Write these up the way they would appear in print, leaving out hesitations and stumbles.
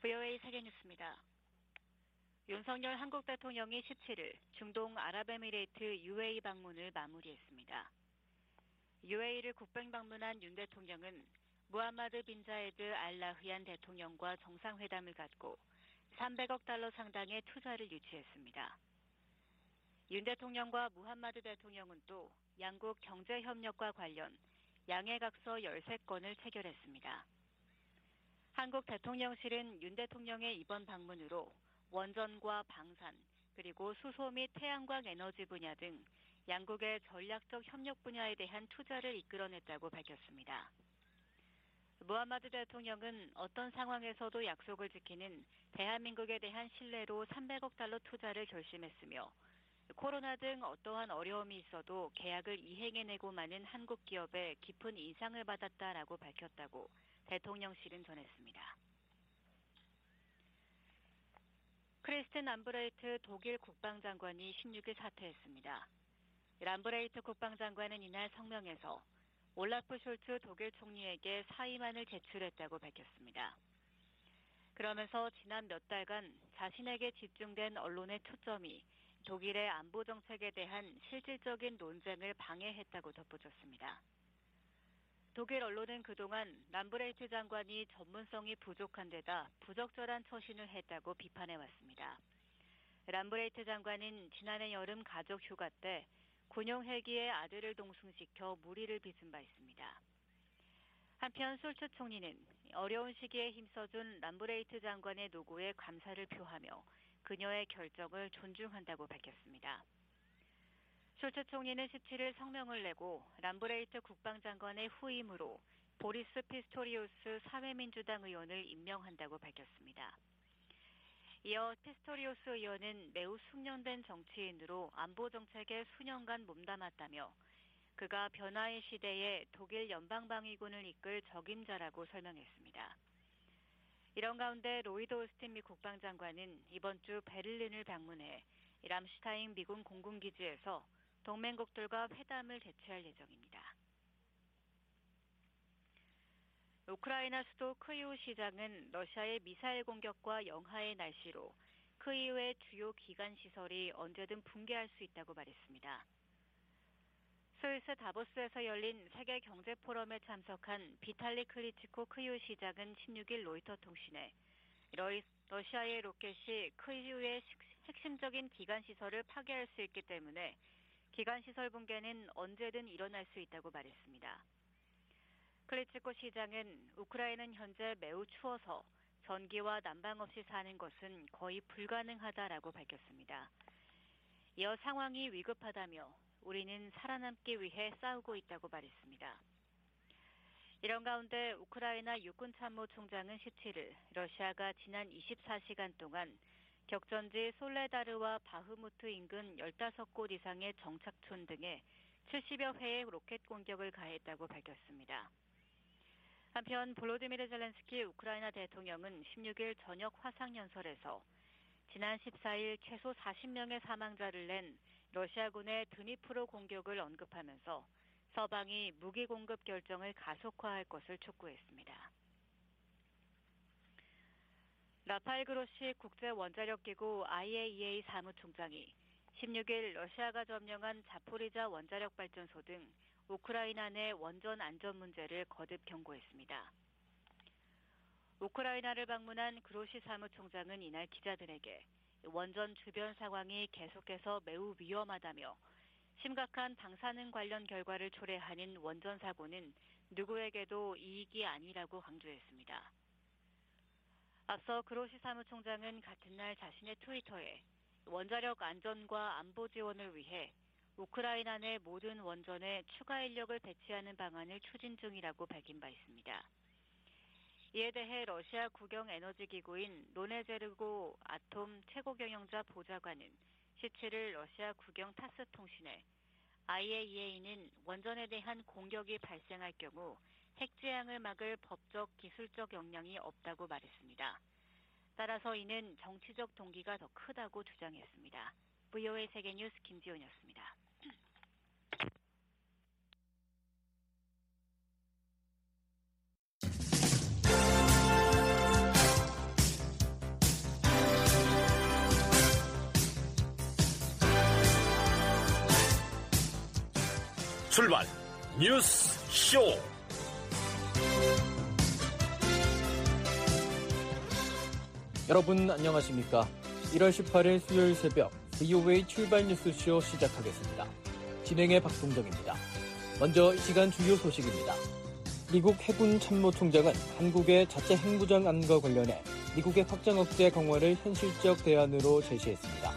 VOA 세계뉴스입니다. 윤석열 한국 대통령이 17일 중동 아랍에미레이트 UAE 방문을 마무리했습니다. UAE를 국빈 방문한 윤 대통령은 무함마드 빈 자이드 알 나흐얀 대통령과 정상회담을 갖고 300억 달러 상당의 투자를 유치했습니다. 윤 대통령과 무함마드 대통령은 또 양국 경제협력과 관련 양해각서 13건을 체결했습니다. 한국 대통령실은 윤 대통령의 이번 방문으로 원전과 방산, 그리고 수소 및 태양광 에너지 분야 등 양국의 전략적 협력 분야에 대한 투자를 이끌어냈다고 밝혔습니다. 무함마드 대통령은 어떤 상황에서도 약속을 지키는 대한민국에 대한 신뢰로 300억 달러 투자를 결심했으며 코로나 등 어떠한 어려움이 있어도 계약을 이행해내고 마는 한국 기업에 깊은 인상을 받았다라고 밝혔다고 대통령실은 전했습니다. 크리스틴 람브레이트 독일 국방장관이 16일 사퇴했습니다. 람브레이트 국방장관은 이날 성명에서 올라프 숄츠 독일 총리에게 사의만을 제출했다고 밝혔습니다. 그러면서 지난 몇 달간 자신에게 집중된 언론의 초점이 독일의 안보 정책에 대한 실질적인 논쟁을 방해했다고 덧붙였습니다. 독일 언론은 그동안 람브레이트 장관이 전문성이 부족한 데다 부적절한 처신을 했다고 비판해왔습니다. 람브레이트 장관은 지난해 여름 가족 휴가 때 군용 헬기에 아들을 동승시켜 무리를 빚은 바 있습니다. 한편 숄츠 총리는 어려운 시기에 힘써준 람브레이트 장관의 노고에 감사를 표하며 그녀의 결정을 존중한다고 밝혔습니다. 숄츠 총리는 17일 성명을 내고 람브레이트 국방장관의 후임으로 보리스 피스토리우스 사회민주당 의원을 임명한다고 밝혔습니다. 이어 피스토리우스 의원은 매우 숙련된 정치인으로 안보 정책에 수년간 몸담았다며 그가 변화의 시대에 독일 연방방위군을 이끌 적임자라고 설명했습니다. 이런 가운데 로이드 오스틴 미 국방장관은 이번 주 베를린을 방문해 람슈타인 미군 공군기지에서 동맹국들과 회담을 개최할 예정입니다. 우크라이나 수도 크이우 시장은 러시아의 미사일 공격과 영하의 날씨로 크이우의 주요 기관 시설이 언제든 붕괴할 수 있다고 말했습니다. 스위스 다보스에서 열린 세계 경제 포럼에 참석한 비탈리 클리치코 크이우 시장은 16일 로이터 통신에 러시아의 로켓이 크이우의 핵심적인 기관 시설을 파괴할 수 있기 때문에 기관 시설 붕괴는 언제든 일어날 수 있다고 말했습니다. 클리치코 시장은 우크라이나는 현재 매우 추워서 전기와 난방 없이 사는 것은 거의 불가능하다라고 밝혔습니다. 이어 상황이 위급하다며 우리는 살아남기 위해 싸우고 있다고 말했습니다. 이런 가운데 우크라이나 육군참모총장은 17일 러시아가 지난 24시간 동안 격전지 솔레다르와 바흐무트 인근 15곳 이상의 정착촌 등에 70여 회의 로켓 공격을 가했다고 밝혔습니다. 한편 볼로디미르 젤렌스키 우크라이나 대통령은 16일 저녁 화상연설에서 지난 14일 최소 40명의 사망자를 낸 러시아군의 드니프로 공격을 언급하면서 서방이 무기 공급 결정을 가속화할 것을 촉구했습니다. 라파엘 그로시 국제원자력기구 IAEA 사무총장이 16일 러시아가 점령한 자포리자 원자력발전소 등 우크라이나 내 원전 안전 문제를 거듭 경고했습니다. 우크라이나를 방문한 그로시 사무총장은 이날 기자들에게 원전 주변 상황이 계속해서 매우 위험하다며 심각한 방사능 관련 결과를 초래하는 원전 사고는 누구에게도 이익이 아니라고 강조했습니다. 앞서 그로시 사무총장은 같은 날 자신의 트위터에 원자력 안전과 안보 지원을 위해 우크라이나 내 모든 원전에 추가 인력을 배치하는 방안을 추진 중이라고 밝힌 바 있습니다. 이에 대해 러시아 국영에너지기구인 노네제르고 아톰 최고경영자 보좌관은 17일 러시아 국영 타스 통신에 IAEA는 원전에 대한 공격이 발생할 경우 핵재앙을 막을 법적 기술적 역량이 없다고 말했습니다. 따라서 이는 정치적 동기가 더 크다고 주장했습니다. VOA 세계뉴스 김지훈이었습니다. 출발 뉴스 쇼. 여러분 안녕하십니까? 1월 18일 수요일 새벽 VOA 출발 뉴스쇼 시작하겠습니다. 진행의 박동정입니다. 먼저 이 시간 주요 소식입니다. 미국 해군 참모총장은 한국의 자체 핵무장안과 관련해 미국의 확장 억제 강화를 현실적 대안으로 제시했습니다.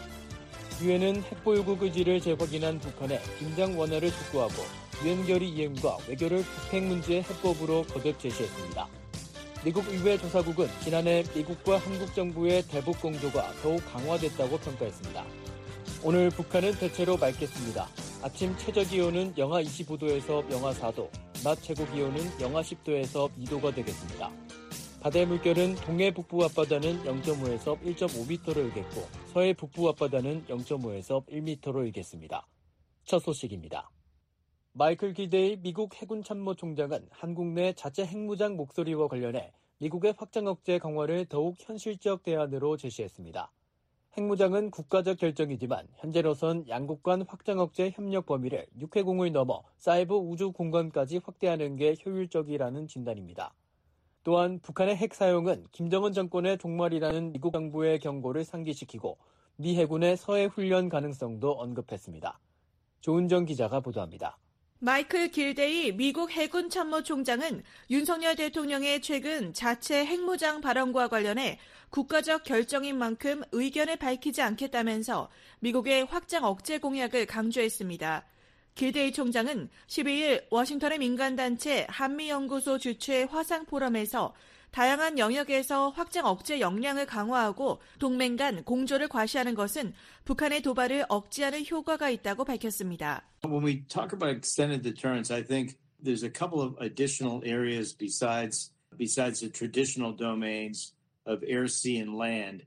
유엔은 핵보유국 의지를 재확인한 북한의 긴장 완화를 촉구하고 유엔 결의 이행과 외교를 북핵 문제 해법으로 거듭 제시했습니다. 미국 의회 조사국은 지난해 미국과 한국 정부의 대북 공조가 더욱 강화됐다고 평가했습니다. 오늘 북한은 대체로 맑겠습니다. 아침 최저기온은 영하 25도에서 영하 4도, 낮 최고기온은 영하 10도에서 2도가 되겠습니다. 바다의 물결은 동해 북부 앞바다는 0.5에서 1.5m로 일겠고 서해 북부 앞바다는 0.5에서 1m로 일겠습니다. 첫 소식입니다. 마이클 길데이 미국 해군 참모총장은 한국 내 자체 핵무장 목소리와 관련해 미국의 확장 억제 강화를 더욱 현실적 대안으로 제시했습니다. 핵무장은 국가적 결정이지만 현재로선 양국 간 확장 억제 협력 범위를 육해공을 넘어 사이버 우주 공간까지 확대하는 게 효율적이라는 진단입니다. 또한 북한의 핵 사용은 김정은 정권의 종말이라는 미국 정부의 경고를 상기시키고 미 해군의 서해 훈련 가능성도 언급했습니다. 조은정 기자가 보도합니다. 마이클 길데이 미국 해군 참모총장은 윤석열 대통령의 최근 자체 핵무장 발언과 관련해 국가적 결정인 만큼 의견을 밝히지 않겠다면서 미국의 확장 억제 공약을 강조했습니다. 길데이 총장은 12일 워싱턴의 민간단체 한미연구소 주최 화상포럼에서 다양한 영역에서 확장 억제 역량을 강화하고 동맹 간 공조를 과시하는 것은 북한의 도발을 억제하는 효과가 있다고 밝혔습니다. When we talk about extended deterrence, I think there's a couple of additional areas besides the traditional domains of air, sea, and land.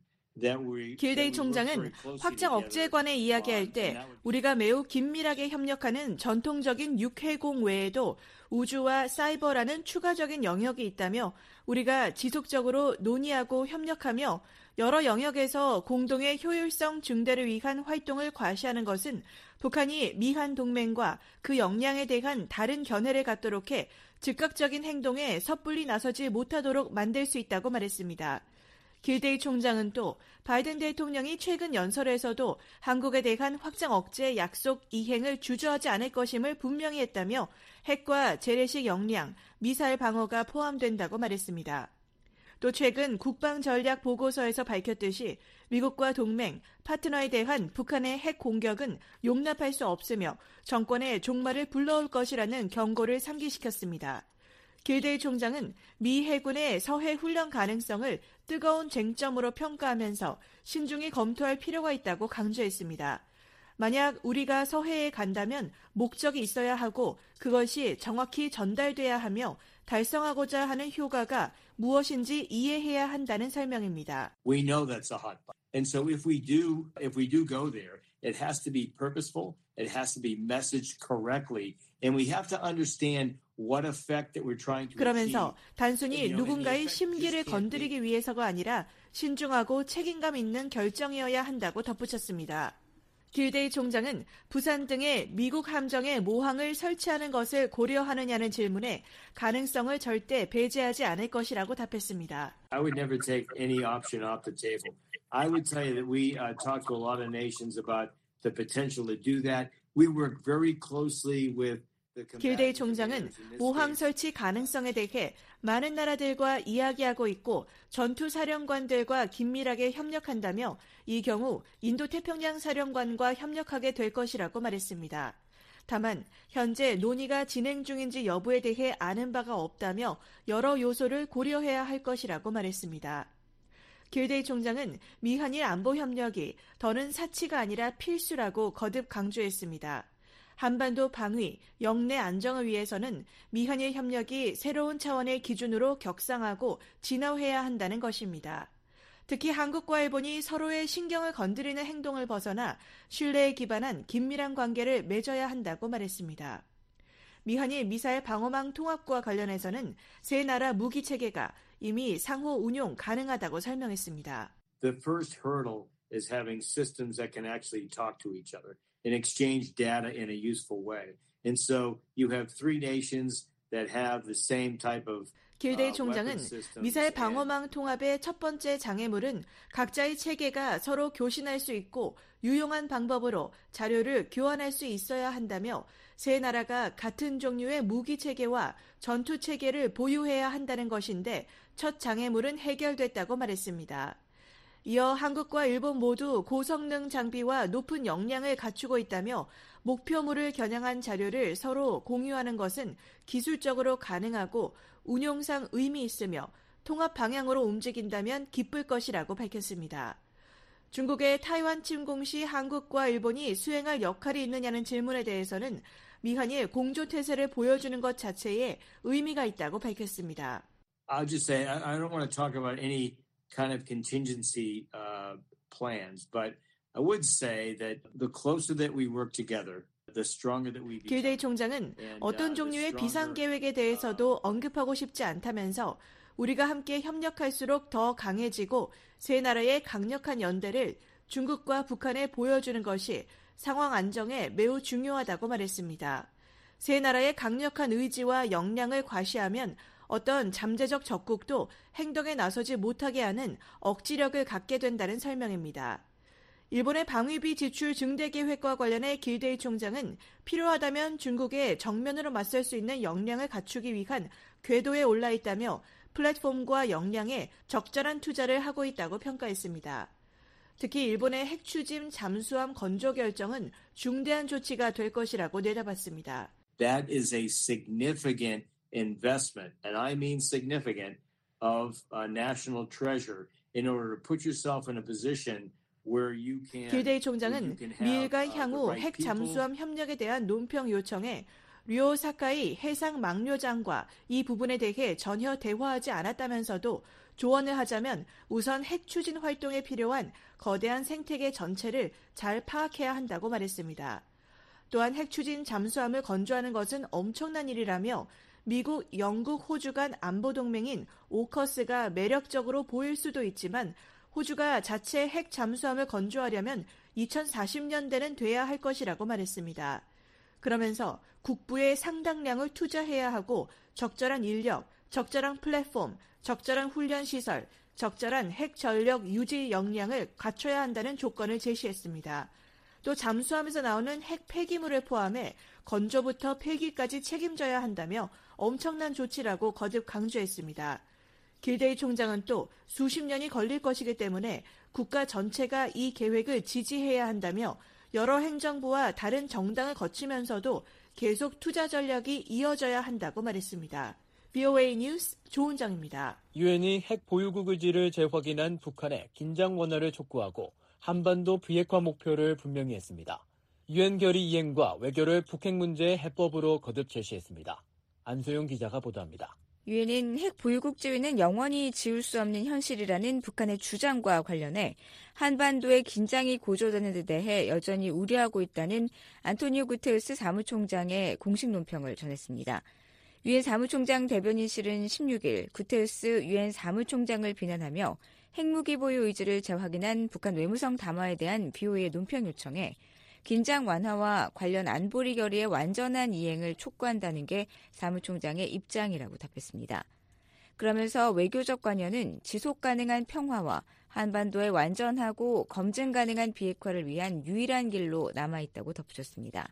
길데이 총장은 확장 억제에 관해 이야기할 때 우리가 매우 긴밀하게 협력하는 전통적인 육해공 외에도 우주와 사이버라는 추가적인 영역이 있다며 우리가 지속적으로 논의하고 협력하며 여러 영역에서 공동의 효율성 증대를 위한 활동을 과시하는 것은 북한이 미한 동맹과 그 역량에 대한 다른 견해를 갖도록 해 즉각적인 행동에 섣불리 나서지 못하도록 만들 수 있다고 말했습니다. 길데이 총장은 또 바이든 대통령이 최근 연설에서도 한국에 대한 확장 억제 약속 이행을 주저하지 않을 것임을 분명히 했다며 핵과 재래식 역량, 미사일 방어가 포함된다고 말했습니다. 또 최근 국방전략 보고서에서 밝혔듯이 미국과 동맹, 파트너에 대한 북한의 핵 공격은 용납할 수 없으며 정권의 종말을 불러올 것이라는 경고를 상기시켰습니다. 길데이 총장은 미 해군의 서해 훈련 가능성을 뜨거운 쟁점으로 평가하면서 신중히 검토할 필요가 있다고 강조했습니다. 만약 우리가 서해에 간다면 목적이 있어야 하고 그것이 정확히 전달돼야 하며 달성하고자 하는 효과가 무엇인지 이해해야 한다는 설명입니다. We know that's a hot button. And so if we do go there, it has to be purposeful, it has to be messaged correctly, and we have to understand what effect that we're trying to achieve. 그러면서 단순히 누군가의 심기를 건드리기 위해서가 아니라 신중하고 책임감 있는 결정이어야 한다고 덧붙였습니다. 길데이 총장은 부산 등의 미국 함정에 모항을 설치하는 것을 고려하느냐는 질문에 가능성을 절대 배제하지 않을 것이라고 답했습니다. I would never take any option off the table. I would tell you that we talk to a lot of nations about the potential to do that. We work very closely with 길데이 총장은 모항 설치 가능성에 대해 많은 나라들과 이야기하고 있고 전투사령관들과 긴밀하게 협력한다며 이 경우 인도태평양 사령관과 협력하게 될 것이라고 말했습니다. 다만 현재 논의가 진행 중인지 여부에 대해 아는 바가 없다며 여러 요소를 고려해야 할 것이라고 말했습니다. 길데이 총장은 미한일 안보 협력이 더는 사치가 아니라 필수라고 거듭 강조했습니다. 한반도 방위, 영내 안정을 위해서는 미한일 협력이 새로운 차원의 기준으로 격상하고 진화해야 한다는 것입니다. 특히 한국과 일본이 서로의 신경을 건드리는 행동을 벗어나 신뢰에 기반한 긴밀한 관계를 맺어야 한다고 말했습니다. 미한일 미사일 방어망 통합과 관련해서는 세 나라 무기 체계가 이미 상호 운용 가능하다고 설명했습니다. The first hurdle is having systems that can actually talk to each other. and exchange data in a useful way. And so you have three nations that have the same type of 길데이 총장은 미사일 방어망 통합의 첫 번째 장애물은 각자의 체계가 서로 교신할 수 있고 유용한 방법으로 자료를 교환할 수 있어야 한다며 세 나라가 같은 종류의 무기 체계와 전투 체계를 보유해야 한다는 것인데 첫 장애물은 해결됐다고 말했습니다. 이어 한국과 일본 모두 고성능 장비와 높은 역량을 갖추고 있다며 목표물을 겨냥한 자료를 서로 공유하는 것은 기술적으로 가능하고 운용상 의미 있으며 통합 방향으로 움직인다면 기쁠 것이라고 밝혔습니다. 중국의 타이완 침공 시 한국과 일본이 수행할 역할이 있느냐는 질문에 대해서는 미한일 공조태세를 보여주는 것 자체에 의미가 있다고 밝혔습니다. I'll just say I don't want to talk about any kind of contingency plans, but I would say that the closer that we work together, the stronger that we become. 길데이 총장은 어떤 종류의 비상계획에 대해서도 언급하고 싶지 않다면서 우리가 함께 협력할수록 더 강해지고 세 나라의 강력한 연대를 중국과 북한에 보여주는 것이 상황 안정에 매우 중요하다고 말했습니다. 세 나라의 강력한 의지와 역량을 과시하면 어떤 잠재적 적국도 행동에 나서지 못하게 하는 억지력을 갖게 된다는 설명입니다. 일본의 방위비 지출 증대 계획과 관련해 길데이 총장은 필요하다면 중국에 정면으로 맞설 수 있는 역량을 갖추기 위한 궤도에 올라 있다며 플랫폼과 역량에 적절한 투자를 하고 있다고 평가했습니다. 특히 일본의 핵 추진 잠수함 건조 결정은 중대한 조치가 될 것이라고 내다봤습니다. That is a significant investment, and I mean significant, of national treasure in order to put yourself in a position where you can. 길데이 총장은 미일과 향후 핵 잠수함 협력에 대한 논평 요청에 류오 사카이 해상 막료장과 이 부분에 대해 전혀 대화하지 않았다면서도 조언을 하자면 우선 핵 추진 활동에 필요한 거대한 생태계 전체를 잘 파악해야 한다고 말했습니다. 또한 핵 추진 잠수함을 건조하는 것은 엄청난 일이라며 미국, 영국, 호주 간 안보동맹인 오커스가 매력적으로 보일 수도 있지만 호주가 자체 핵 잠수함을 건조하려면 2040년대는 돼야 할 것이라고 말했습니다. 그러면서 국부에 상당량을 투자해야 하고 적절한 인력, 적절한 플랫폼, 적절한 훈련 시설, 적절한 핵 전력 유지 역량을 갖춰야 한다는 조건을 제시했습니다. 또 잠수함에서 나오는 핵 폐기물을 포함해 건조부터 폐기까지 책임져야 한다며 엄청난 조치라고 거듭 강조했습니다. 길데이 총장은 또 수십 년이 걸릴 것이기 때문에 국가 전체가 이 계획을 지지해야 한다며 여러 행정부와 다른 정당을 거치면서도 계속 투자 전략이 이어져야 한다고 말했습니다. VOA 뉴스 조은정입니다. 유엔이 핵 보유국 의지를 재확인한 북한의 긴장 완화를 촉구하고 한반도 비핵화 목표를 분명히 했습니다. 유엔 결의 이행과 외교를 북핵 문제의 해법으로 거듭 제시했습니다. 안소영 기자가 보도합니다. 유엔은 핵 보유국 지위는 영원히 지울 수 없는 현실이라는 북한의 주장과 관련해 한반도의 긴장이 고조되는 데 대해 여전히 우려하고 있다는 안토니오 구테르스 사무총장의 공식 논평을 전했습니다. 유엔 사무총장 대변인실은 16일 구테르스 유엔 사무총장을 비난하며 핵무기 보유 의지를 재확인한 북한 외무성 담화에 대한 BOA의 논평 요청에 긴장 완화와 관련 안보리 결의의 완전한 이행을 촉구한다는 게 사무총장의 입장이라고 답했습니다. 그러면서 외교적 관여는 지속 가능한 평화와 한반도의 완전하고 검증 가능한 비핵화를 위한 유일한 길로 남아있다고 덧붙였습니다.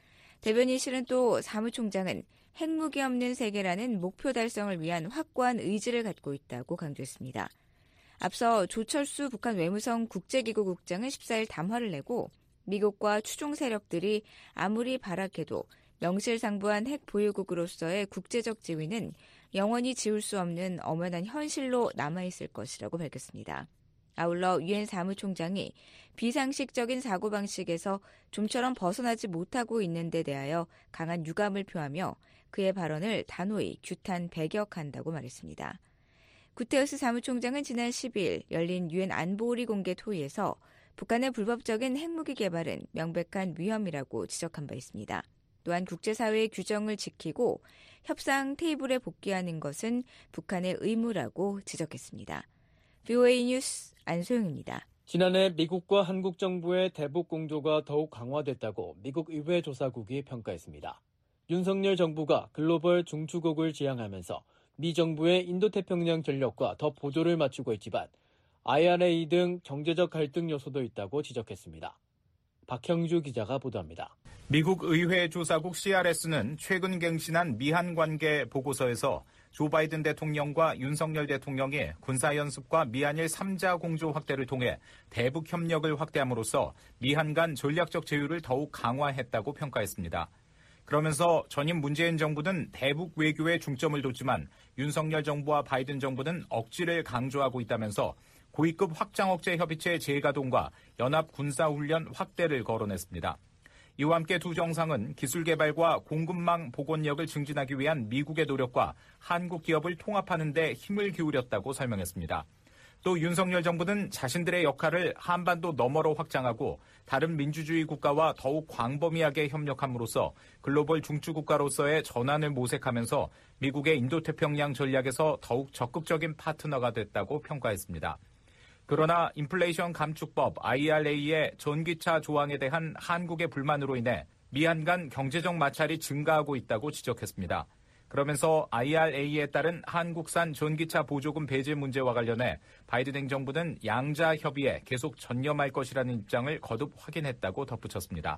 대변인실은 또 사무총장은 핵무기 없는 세계라는 목표 달성을 위한 확고한 의지를 갖고 있다고 강조했습니다. 앞서 조철수 북한 외무성 국제기구 국장은 14일 담화를 내고 미국과 추종 세력들이 아무리 발악해도 명실상부한 핵 보유국으로서의 국제적 지위는 영원히 지울 수 없는 엄연한 현실로 남아있을 것이라고 밝혔습니다. 아울러 유엔 사무총장이 비상식적인 사고방식에서 좀처럼 벗어나지 못하고 있는 데 대하여 강한 유감을 표하며 그의 발언을 단호히 규탄 배격한다고 말했습니다. 구테르스 사무총장은 지난 10일 열린 유엔 안보리 공개 토의에서 북한의 불법적인 핵무기 개발은 명백한 위험이라고 지적한 바 있습니다. 또한 국제사회의 규정을 지키고 협상 테이블에 복귀하는 것은 북한의 의무라고 지적했습니다. VOA 뉴스 안소영입니다. 지난해 미국과 한국 정부의 대북 공조가 더욱 강화됐다고 미국 의회 조사국이 평가했습니다. 윤석열 정부가 글로벌 중추국을 지향하면서 미 정부의 인도태평양 전략과 더 보조를 맞추고 있지만 IRA 등 경제적 갈등 요소도 있다고 지적했습니다. 박형주 기자가 보도합니다. 미국 의회 조사국 CRS는 최근 갱신한 미한 관계 보고서에서 조 바이든 대통령과 윤석열 대통령이 군사연습과 미한일 3자 공조 확대를 통해 대북 협력을 확대함으로써 미한 간 전략적 제휴를 더욱 강화했다고 평가했습니다. 그러면서 전임 문재인 정부는 대북 외교에 중점을 뒀지만 윤석열 정부와 바이든 정부는 억지를 강조하고 있다면서 고위급 확장 억제 협의체 재가동과 연합 군사훈련 확대를 거론했습니다. 이와 함께 두 정상은 기술 개발과 공급망 복원력을 증진하기 위한 미국의 노력과 한국 기업을 통합하는 데 힘을 기울였다고 설명했습니다. 또 윤석열 정부는 자신들의 역할을 한반도 너머로 확장하고 다른 민주주의 국가와 더욱 광범위하게 협력함으로써 글로벌 중추국가로서의 전환을 모색하면서 미국의 인도태평양 전략에서 더욱 적극적인 파트너가 됐다고 평가했습니다. 그러나 인플레이션 감축법 IRA의 전기차 조항에 대한 한국의 불만으로 인해 미한 간 경제적 마찰이 증가하고 있다고 지적했습니다. 그러면서 IRA에 따른 한국산 전기차 보조금 배제 문제와 관련해 바이든 행정부는 양자 협의에 계속 전념할 것이라는 입장을 거듭 확인했다고 덧붙였습니다.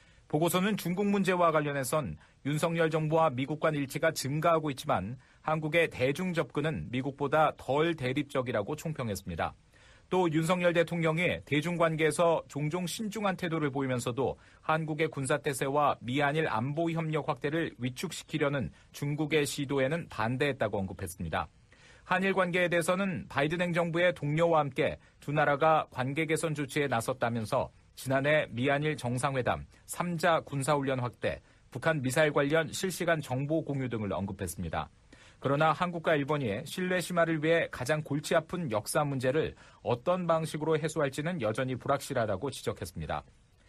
보고서는 중국 문제와 관련해선 윤석열 정부와 미국 간 일치가 증가하고 있지만 한국의 대중 접근은 미국보다 덜 대립적이라고 총평했습니다. 또 윤석열 대통령이 대중관계에서 종종 신중한 태도를 보이면서도 한국의 군사태세와 미한일 안보 협력 확대를 위축시키려는 중국의 시도에는 반대했다고 언급했습니다. 한일 관계에 대해서는 바이든 행정부의 동료와 함께 두 나라가 관계 개선 조치에 나섰다면서 지난해 미한일 정상회담, 3자 군사훈련 확대, 북한 미사일 관련 실시간 정보 공유 등을 언급했습니다. 그러나 한국과 일본이 신뢰 심화를 위해 가장 골치 아픈 역사 문제를 어떤 방식으로 해소할지는 여전히 불확실하다고 지적했습니다.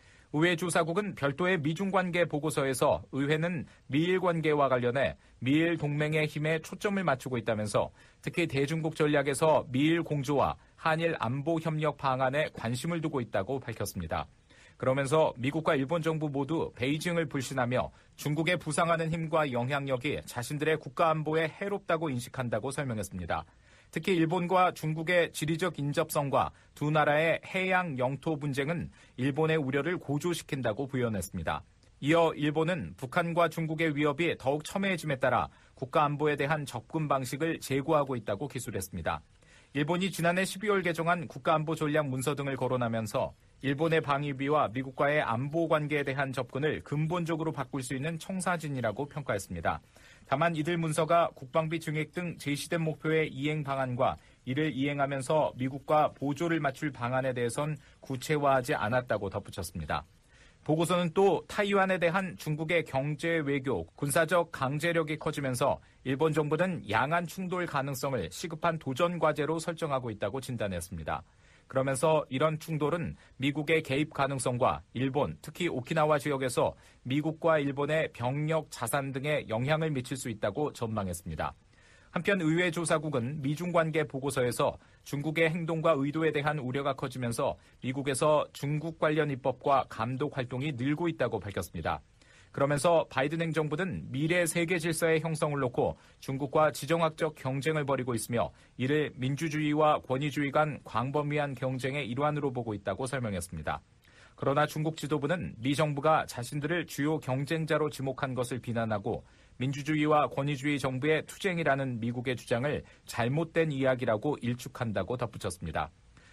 의회 조사국은 별도의 미중 관계 보고서에서 의회는 미일 관계와 관련해 미일 동맹의 힘에 초점을 맞추고 있다면서 특히 대중국 전략에서 미일 공조와 한일 안보 협력 방안에 관심을 두고 있다고 밝혔습니다. 그러면서 미국과 일본 정부 모두 베이징을 불신하며 중국의 부상하는 힘과 영향력이 자신들의 국가 안보에 해롭다고 인식한다고 설명했습니다. 특히 일본과 중국의 지리적 인접성과 두 나라의 해양 영토 분쟁은 일본의 우려를 고조시킨다고 부연했습니다. 이어 일본은 북한과 중국의 위협이 더욱 첨예해짐에 따라 국가 안보에 대한 접근 방식을 재고하고 있다고 기술했습니다. 일본이 지난해 12월 개정한 국가안보 전략 문서 등을 거론하면서 일본의 방위비와 미국과의 안보 관계에 대한 접근을 근본적으로 바꿀 수 있는 청사진이라고 평가했습니다. 다만 이들 문서가 국방비 증액 등 제시된 목표의 이행 방안과 이를 이행하면서 미국과 보조를 맞출 방안에 대해선 구체화하지 않았다고 덧붙였습니다. 보고서는 또 타이완에 대한 중국의 경제, 외교, 군사적 강제력이 커지면서 일본 정부는 양안 충돌 가능성을 시급한 도전 과제로 설정하고 있다고 진단했습니다. 그러면서 이런 충돌은 미국의 개입 가능성과 일본, 특히 오키나와 지역에서 미국과 일본의 병력, 자산 등에 영향을 미칠 수 있다고 전망했습니다. 한편 의회 조사국은 미중 관계 보고서에서 중국의 행동과 의도에 대한 우려가 커지면서 미국에서 중국 관련 입법과 감독 활동이 늘고 있다고 밝혔습니다. 그러면서 바이든 행정부는 미래 세계 질서의 형성을 놓고 중국과 지정학적 경쟁을 벌이고 있으며 이를 민주주의와 권위주의 간 광범위한 경쟁의 일환으로 보고 있다고 설명했습니다. 그러나 중국 지도부는 미 정부가 자신들을 주요 경쟁자로 지목한 것을 비난하고 민주주의와 권위주의 정부의 투쟁이라는 미국의 주장을 잘못된 이야기라고 일축한다고 덧붙였습니다.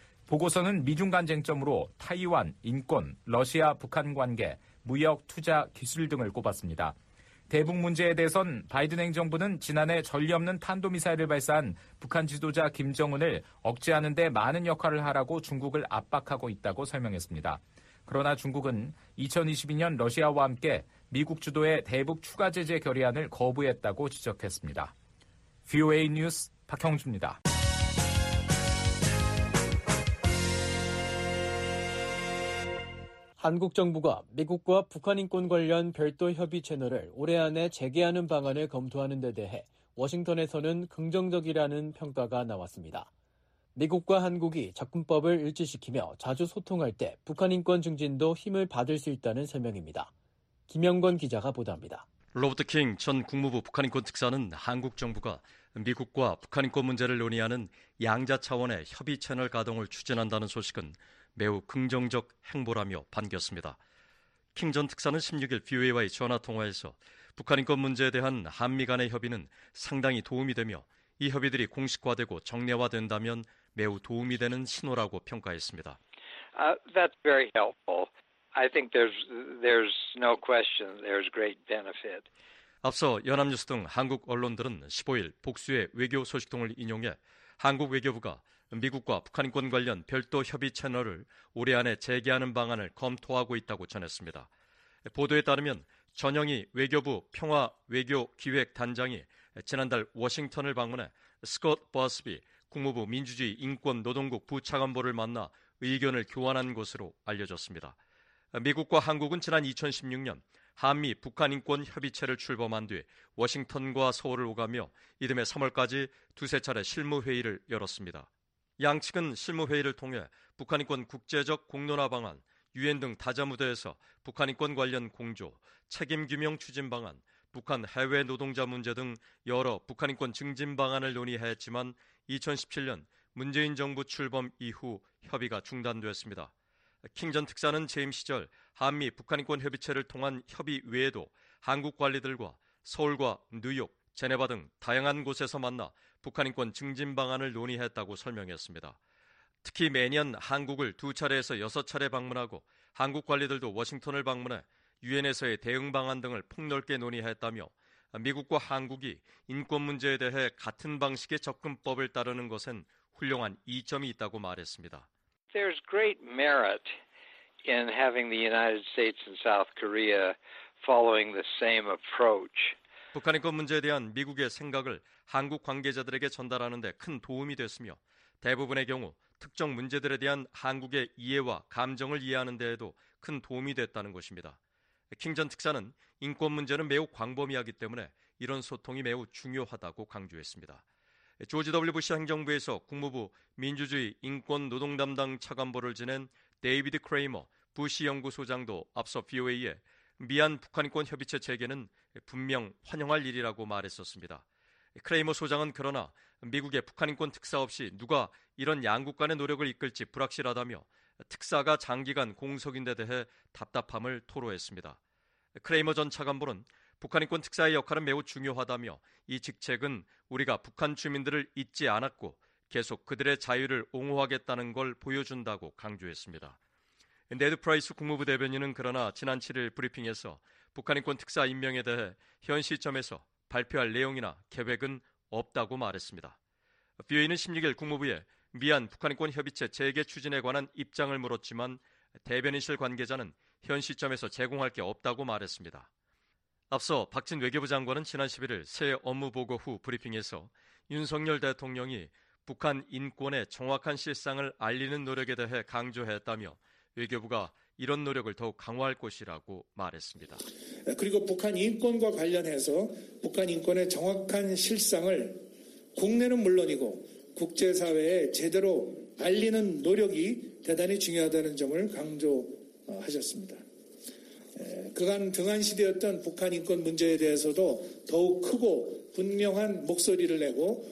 보고서는 미중 간 쟁점으로 타이완, 인권, 러시아, 북한 관계, 무역, 투자, 기술 등을 꼽았습니다. 대북 문제에 대해선 바이든 행정부는 지난해 전례 없는 탄도미사일을 발사한 북한 지도자 김정은을 억제하는 데 많은 역할을 하라고 중국을 압박하고 있다고 설명했습니다. 그러나 중국은 2022년 러시아와 함께 미국 주도의 대북 추가 제재 결의안을 거부했다고 지적했습니다. VOA 뉴스 박형주입니다. 한국 정부가 미국과 북한 인권 관련 별도 협의 채널을 올해 안에 재개하는 방안을 검토하는 데 대해 워싱턴에서는 긍정적이라는 평가가 나왔습니다. 미국과 한국이 접근법을 일치시키며 자주 소통할 때 북한 인권 증진도 힘을 받을 수 있다는 설명입니다. 김영건 기자가 보도합니다. 로버트 킹 전 국무부 북한인권 특사는 한국 정부가 미국과 북한인권 문제를 논의하는 양자 차원의 협의 채널 가동을 추진한다는 소식은 매우 긍정적 행보라며 반겼습니다. 킹 전 특사는 16일 VOA와의 전화통화에서 북한인권 문제에 대한 한미 간의 협의는 상당히 도움이 되며 이 협의들이 공식화되고 정례화된다면 매우 도움이 되는 신호라고 평가했습니다. That's very helpful. I think there's no question there's great benefit. 앞서 연합뉴스 등 한국 언론들은 15일 복수의 외교 소식통을 인용해 한국 외교부가 미국과 북한인권 관련 별도 협의 채널을 올해 안에 재개하는 방안을 검토하고 있다고 전했습니다. 보도에 따르면 전영희 외교부 평화외교기획단장이 지난달 워싱턴을 방문해 스콧 버스비 국무부 민주주의 인권노동국 부차관보를 만나 의견을 교환한 것으로 알려졌습니다. 미국과 한국은 지난 2016년 한미 북한인권 협의체를 출범한 뒤 워싱턴과 서울을 오가며 이듬해 3월까지 두세 차례 실무회의를 열었습니다. 양측은 실무회의를 통해 북한인권 국제적 공론화 방안, 유엔 등 다자무대에서 북한인권 관련 공조, 책임규명 추진 방안, 북한 해외 노동자 문제 등 여러 북한인권 증진 방안을 논의했지만 2017년 문재인 정부 출범 이후 협의가 중단됐습니다. 킹 전 특사는 재임 시절 한미 북한인권 협의체를 통한 협의 외에도 한국 관리들과 서울과 뉴욕, 제네바 등 다양한 곳에서 만나 북한인권 증진 방안을 논의했다고 설명했습니다. 특히 매년 한국을 2차례에서 6차례 방문하고 한국 관리들도 워싱턴을 방문해 유엔에서의 대응 방안 등을 폭넓게 논의했다며 미국과 한국이 인권 문제에 대해 같은 방식의 접근법을 따르는 것엔 훌륭한 이점이 있다고 말했습니다. There's great merit in having the United States and South Korea following the same approach. 북한인권 문제에 대한 미국의 생각을 한국 관계자들에게 전달하는 데 큰 도움이 됐으며 대부분의 경우 특정 문제들에 대한 한국의 이해와 감정을 이해하는 데에도 큰 도움이 됐다는 것입니다. 킹 전 특사는 인권 문제는 매우 광범위하기 때문에 이런 소통이 매우 중요하다고 강조했습니다. 조지 W. 부시 행정부에서 국무부 민주주의 인권 노동 담당 차관보를 지낸 데이비드 크레이머 부시 연구소장도 앞서 VOA에 미얀 북한인권 협의체 재개는 분명 환영할 일이라고 말했었습니다. 크레이머 소장은 그러나 미국의 북한인권 특사 없이 누가 이런 양국 간의 노력을 이끌지 불확실하다며 특사가 장기간 공석인 데 대해 답답함을 토로했습니다. 크레이머 전 차관보는 북한인권 특사의 역할은 매우 중요하다며 이 직책은 우리가 북한 주민들을 잊지 않았고 계속 그들의 자유를 옹호하겠다는 걸 보여준다고 강조했습니다. 네드 프라이스 국무부 대변인은 그러나 지난 7일 브리핑에서 북한인권 특사 임명에 대해 현 시점에서 발표할 내용이나 계획은 없다고 말했습니다. VOA는 16일 국무부에 미얀 북한인권 협의체 재개 추진에 관한 입장을 물었지만 대변인실 관계자는 현 시점에서 제공할 게 없다고 말했습니다. 앞서 박진 외교부 장관은 지난 11일 새 업무보고 후 브리핑에서 윤석열 대통령이 북한 인권의 정확한 실상을 알리는 노력에 대해 강조했다며 외교부가 이런 노력을 더욱 강화할 것이라고 말했습니다. 그리고 북한 인권과 관련해서 북한 인권의 정확한 실상을 국내는 물론이고 국제사회에 제대로 알리는 노력이 대단히 중요하다는 점을 강조하셨습니다. 그간 등한시되었던 북한 인권 문제에 대해서도 더욱 크고 분명한 목소리를 내고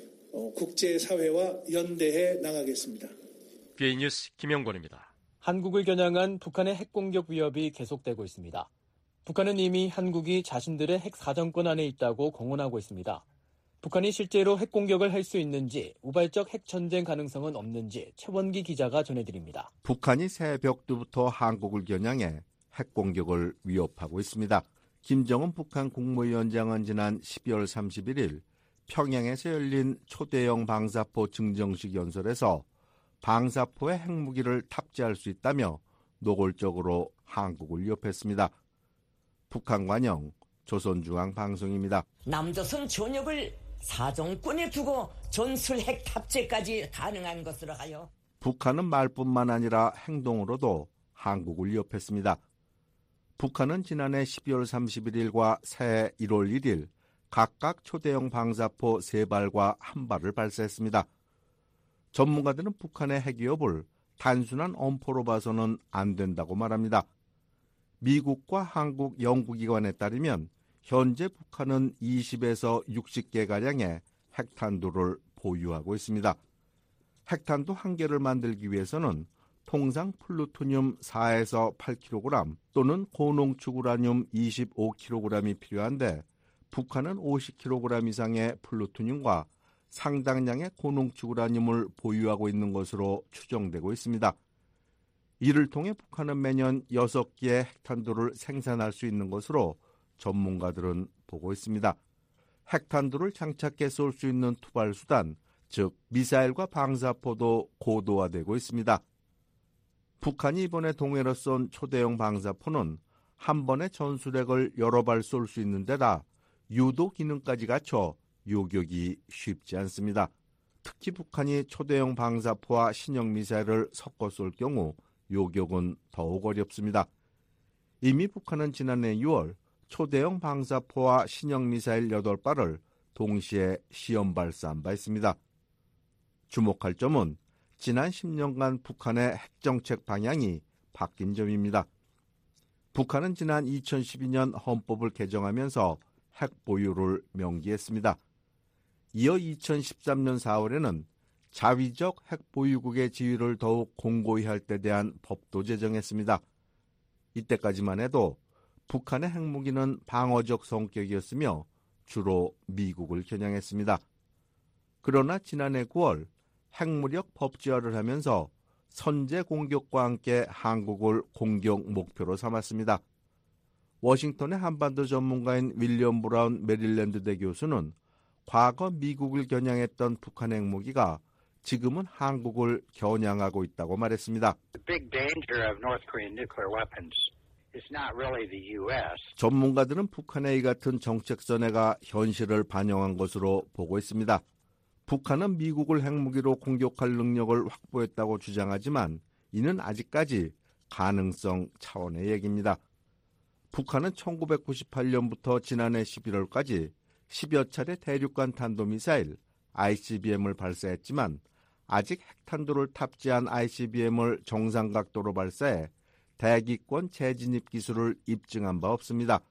국제사회와 연대해 나가겠습니다. BA 뉴스 김영권입니다. 한국을 겨냥한 북한의 핵공격 위협이 계속되고 있습니다. 북한은 이미 한국이 자신들의 핵 사정권 안에 있다고 공언하고 있습니다. 북한이 실제로 핵공격을 할 수 있는지, 우발적 핵전쟁 가능성은 없는지 최원기 기자가 전해드립니다. 북한이 새벽부터 한국을 겨냥해 핵공격을 위협하고 있습니다. 김정은 북한 국무위원장은 지난 12월 31일 평양에서 열린 초대형 방사포 증정식 연설에서 방사포에 핵무기를 탑재할 수 있다며 노골적으로 한국을 위협했습니다. 북한 관영 조선중앙방송입니다. 남조선 전역을 사정권에 두고 전술 핵 탑재까지 가능한 것으로 하여 북한은 말뿐만 아니라 행동으로도 한국을 위협했습니다. 북한은 지난해 12월 31일과 새해 1월 1일 각각 초대형 방사포 3발과 1발을 발사했습니다. 전문가들은 북한의 핵 위협을 단순한 엄포로 봐서는 안 된다고 말합니다. 미국과 한국 연구기관에 따르면 현재 북한은 20에서 60개가량의 핵탄두를 보유하고 있습니다. 핵탄두 한 개를 만들기 위해서는 통상 플루토늄 4에서 8kg 또는 고농축 우라늄 25kg이 필요한데 북한은 50kg 이상의 플루토늄과 상당량의 고농축 우라늄을 보유하고 있는 것으로 추정되고 있습니다. 이를 통해 북한은 매년 6개의 핵탄두를 생산할 수 있는 것으로 전문가들은 보고 있습니다. 핵탄두를 장착해 쏠 수 있는 투발수단, 즉 미사일과 방사포도 고도화되고 있습니다. 북한이 이번에 동해로 쏜 초대형 방사포는 한 번에 전술핵을 여러 발 쏠 수 있는 데다 유도 기능까지 갖춰 요격이 쉽지 않습니다. 특히 북한이 초대형 방사포와 신형 미사일을 섞어 쏠 경우 요격은 더욱 어렵습니다. 이미 북한은 지난해 6월 초대형 방사포와 신형 미사일 8발을 동시에 시험 발사한 바 있습니다. 주목할 점은 지난 10년간 북한의 핵정책 방향이 바뀐 점입니다. 북한은 지난 2012년 헌법을 개정하면서 핵 보유를 명기했습니다. 이어 2013년 4월에는 자위적 핵 보유국의 지위를 더욱 공고히 할 데 대한 법도 제정했습니다. 이때까지만 해도 북한의 핵무기는 방어적 성격이었으며 주로 미국을 겨냥했습니다. 그러나 지난해 9월 핵무력 법제화를 하면서 선제 공격과 함께 한국을 공격 목표로 삼았습니다. 워싱턴의 한반도 전문가인 윌리엄 브라운 메릴랜드대 교수는 과거 미국을 겨냥했던 북한 핵무기가 지금은 한국을 겨냥하고 있다고 말했습니다. 전문가들은 북한의 이 같은 정책 선회가 현실을 반영한 것으로 보고 있습니다. 북한은 미국을 핵무기로 공격할 능력을 확보했다고 주장하지만 이는 아직까지 가능성 차원의 얘기입니다. 북한은 1998년부터 지난해 11월까지 10여 차례 대륙간 탄도미사일 ICBM을 발사했지만 아직 핵탄두를 탑재한 ICBM을 정상 각도로 발사해 대기권 재진입 기술을 입증한 바 없습니다.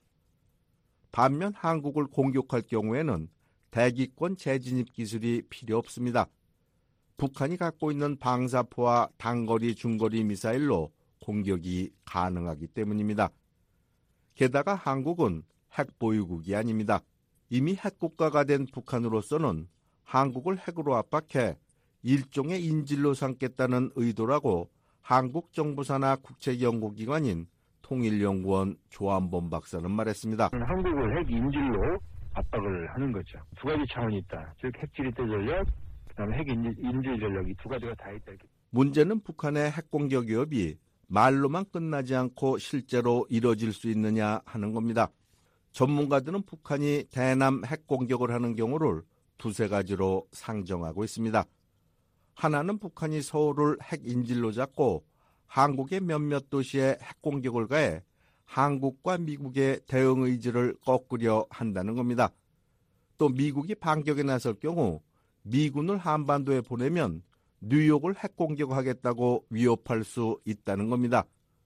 반면 한국을 공격할 경우에는 대기권 재진입 기술이 필요 없습니다. 북한이 갖고 있는 방사포와 단거리, 중거리 미사일로 공격이 가능하기 때문입니다. 게다가 한국은 핵 보유국이 아닙니다. 이미 핵국가가 된 북한으로서는 한국을 핵으로 압박해 일종의 인질로 삼겠다는 의도라고 한국 정부사나 국책연구기관인 통일연구원 조한범 박사는 말했습니다. 한국을 핵 인질로 압박을 하는 거죠. 두 가지 차원이 있다. 즉 핵지리대 전략, 그다음에 핵 인질 전략, 이 두 가지가 다 있다. 문제는 북한의 핵공격 위협이 말로만 끝나지 않고 실제로 이뤄질 수 있느냐 하는 겁니다. 전문가들은 북한이 대남 핵공격을 하는 경우를 두세 가지로 상정하고 있습니다. 하나는 북한이 서울을 핵인질로 잡고 한국의 몇몇 도시에 핵공격을 가해 한국과 미국의 대응 의지를 꺾으려 한다는 겁니다. 또 미국이 반격에 나설 경우 미군을 한반도에 보내면 뉴욕을 핵공격하겠다고 위협할 수 있다는 겁니다.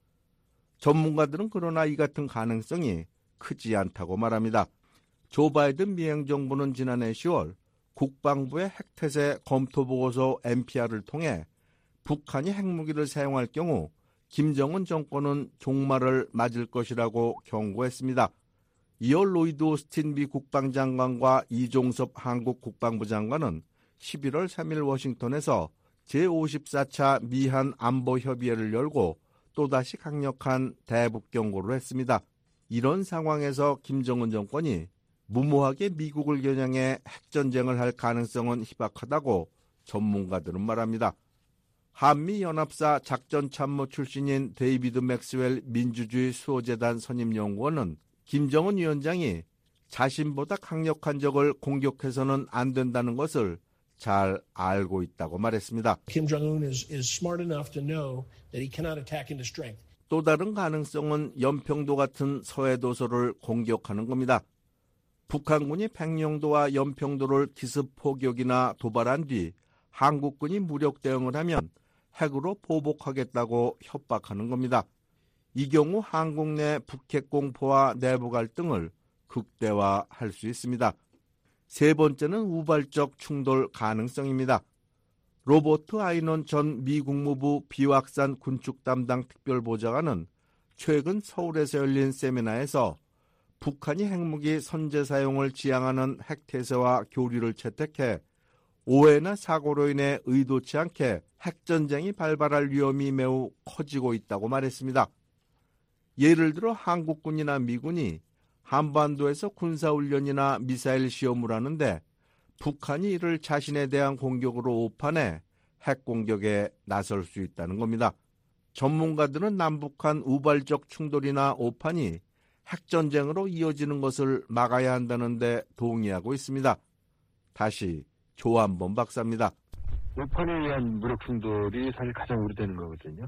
전문가들은 그러나 이 같은 가능성이 크지 않다고 말합니다. 조 바이든 미행정부는 지난해 10월 국방부의 핵태세 검토보고서 NPR을 통해 북한이 핵무기를 사용할 경우 김정은 정권은 종말을 맞을 것이라고 경고했습니다. 이어 로이드 오스틴 미 국방장관과 이종섭 한국 국방부 장관은 11월 3일 워싱턴에서 제54차 미한 안보협의회를 열고 또다시 강력한 대북 경고를 했습니다. 이런 상황에서 김정은 정권이 무모하게 미국을 겨냥해 핵전쟁을 할 가능성은 희박하다고 전문가들은 말합니다. 한미연합사 작전참모 출신인 데이비드 맥스웰 민주주의 수호재단 선임연구원은 김정은 위원장이 자신보다 강력한 적을 공격해서는 안 된다는 것을 잘 알고 있다고 말했습니다. Kim Jong-un is smart enough to know that he cannot attack into strength. 또 다른 가능성은 연평도 같은 서해도서를 공격하는 겁니다. 북한군이 백령도와 연평도를 기습 포격이나 도발한 뒤 한국군이 무력 대응을 하면 핵으로 보복하겠다고 협박하는 겁니다. 이 경우 한국 내 북핵 공포와 내부 갈등을 극대화할 수 있습니다. 세 번째는 우발적 충돌 가능성입니다. 로버트 아이논 전 미 국무부 비확산 군축 담당 특별보좌관은 최근 서울에서 열린 세미나에서 북한이 핵무기 선제 사용을 지향하는 핵태세와 교류를 채택해 오해나 사고로 인해 의도치 않게 핵전쟁이 발발할 위험이 매우 커지고 있다고 말했습니다. 예를 들어 한국군이나 미군이 한반도에서 군사훈련이나 미사일 시험을 하는데 북한이 이를 자신에 대한 공격으로 오판해 핵공격에 나설 수 있다는 겁니다. 전문가들은 남북한 우발적 충돌이나 오판이 핵전쟁으로 이어지는 것을 막아야 한다는 데 동의하고 있습니다. 다시 조한범 박사입니다. 오판에 의한 무력 충돌이 사실 가장 우려되는 거거든요.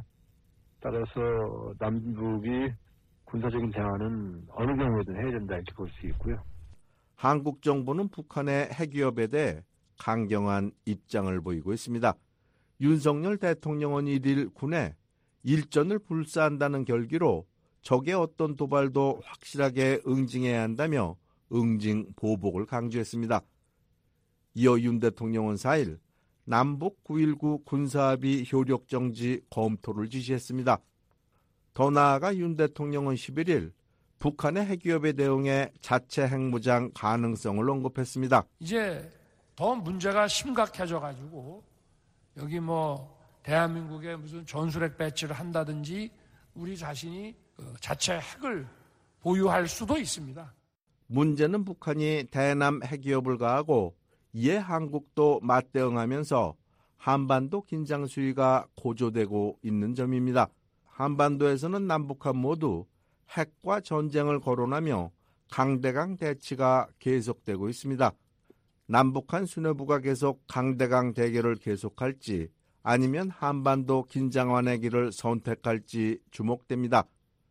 따라서 남북이 군사적인 대화는 어느 경우에든 해야 된다 이렇게 볼 수 있고요. 한국 정부는 북한의 핵위협에 대해 강경한 입장을 보이고 있습니다. 윤석열 대통령은 1일 군에 일전을 불사한다는 결기로 적의 어떤 도발도 확실하게 응징해야 한다며 응징 보복을 강조했습니다. 이어 윤 대통령은 4일 남북 9.19 군사합의 효력 정지 검토를 지시했습니다. 더 나아가 윤 대통령은 11일 북한의 핵위협에 대응해 자체 핵무장 가능성을 언급했습니다. 이제 더 문제가 심각해져가지고 여기 대한민국에 무슨 전술핵 배치를 한다든지 우리 자신이 자체 핵을 보유할 수도 있습니다. 문제는 북한이 대남 핵위협을 가하고 이에 한국도 맞대응하면서 한반도 긴장 수위가 고조되고 있는 점입니다. 한반도에서는 남북한 모두 핵과 전쟁을 거론하며 강대강 대치가 계속되고 있습니다. 남북한 수뇌부가 계속 강대강 대결을 계속할지 아니면 한반도 긴장 완화의 길을 선택할지 주목됩니다.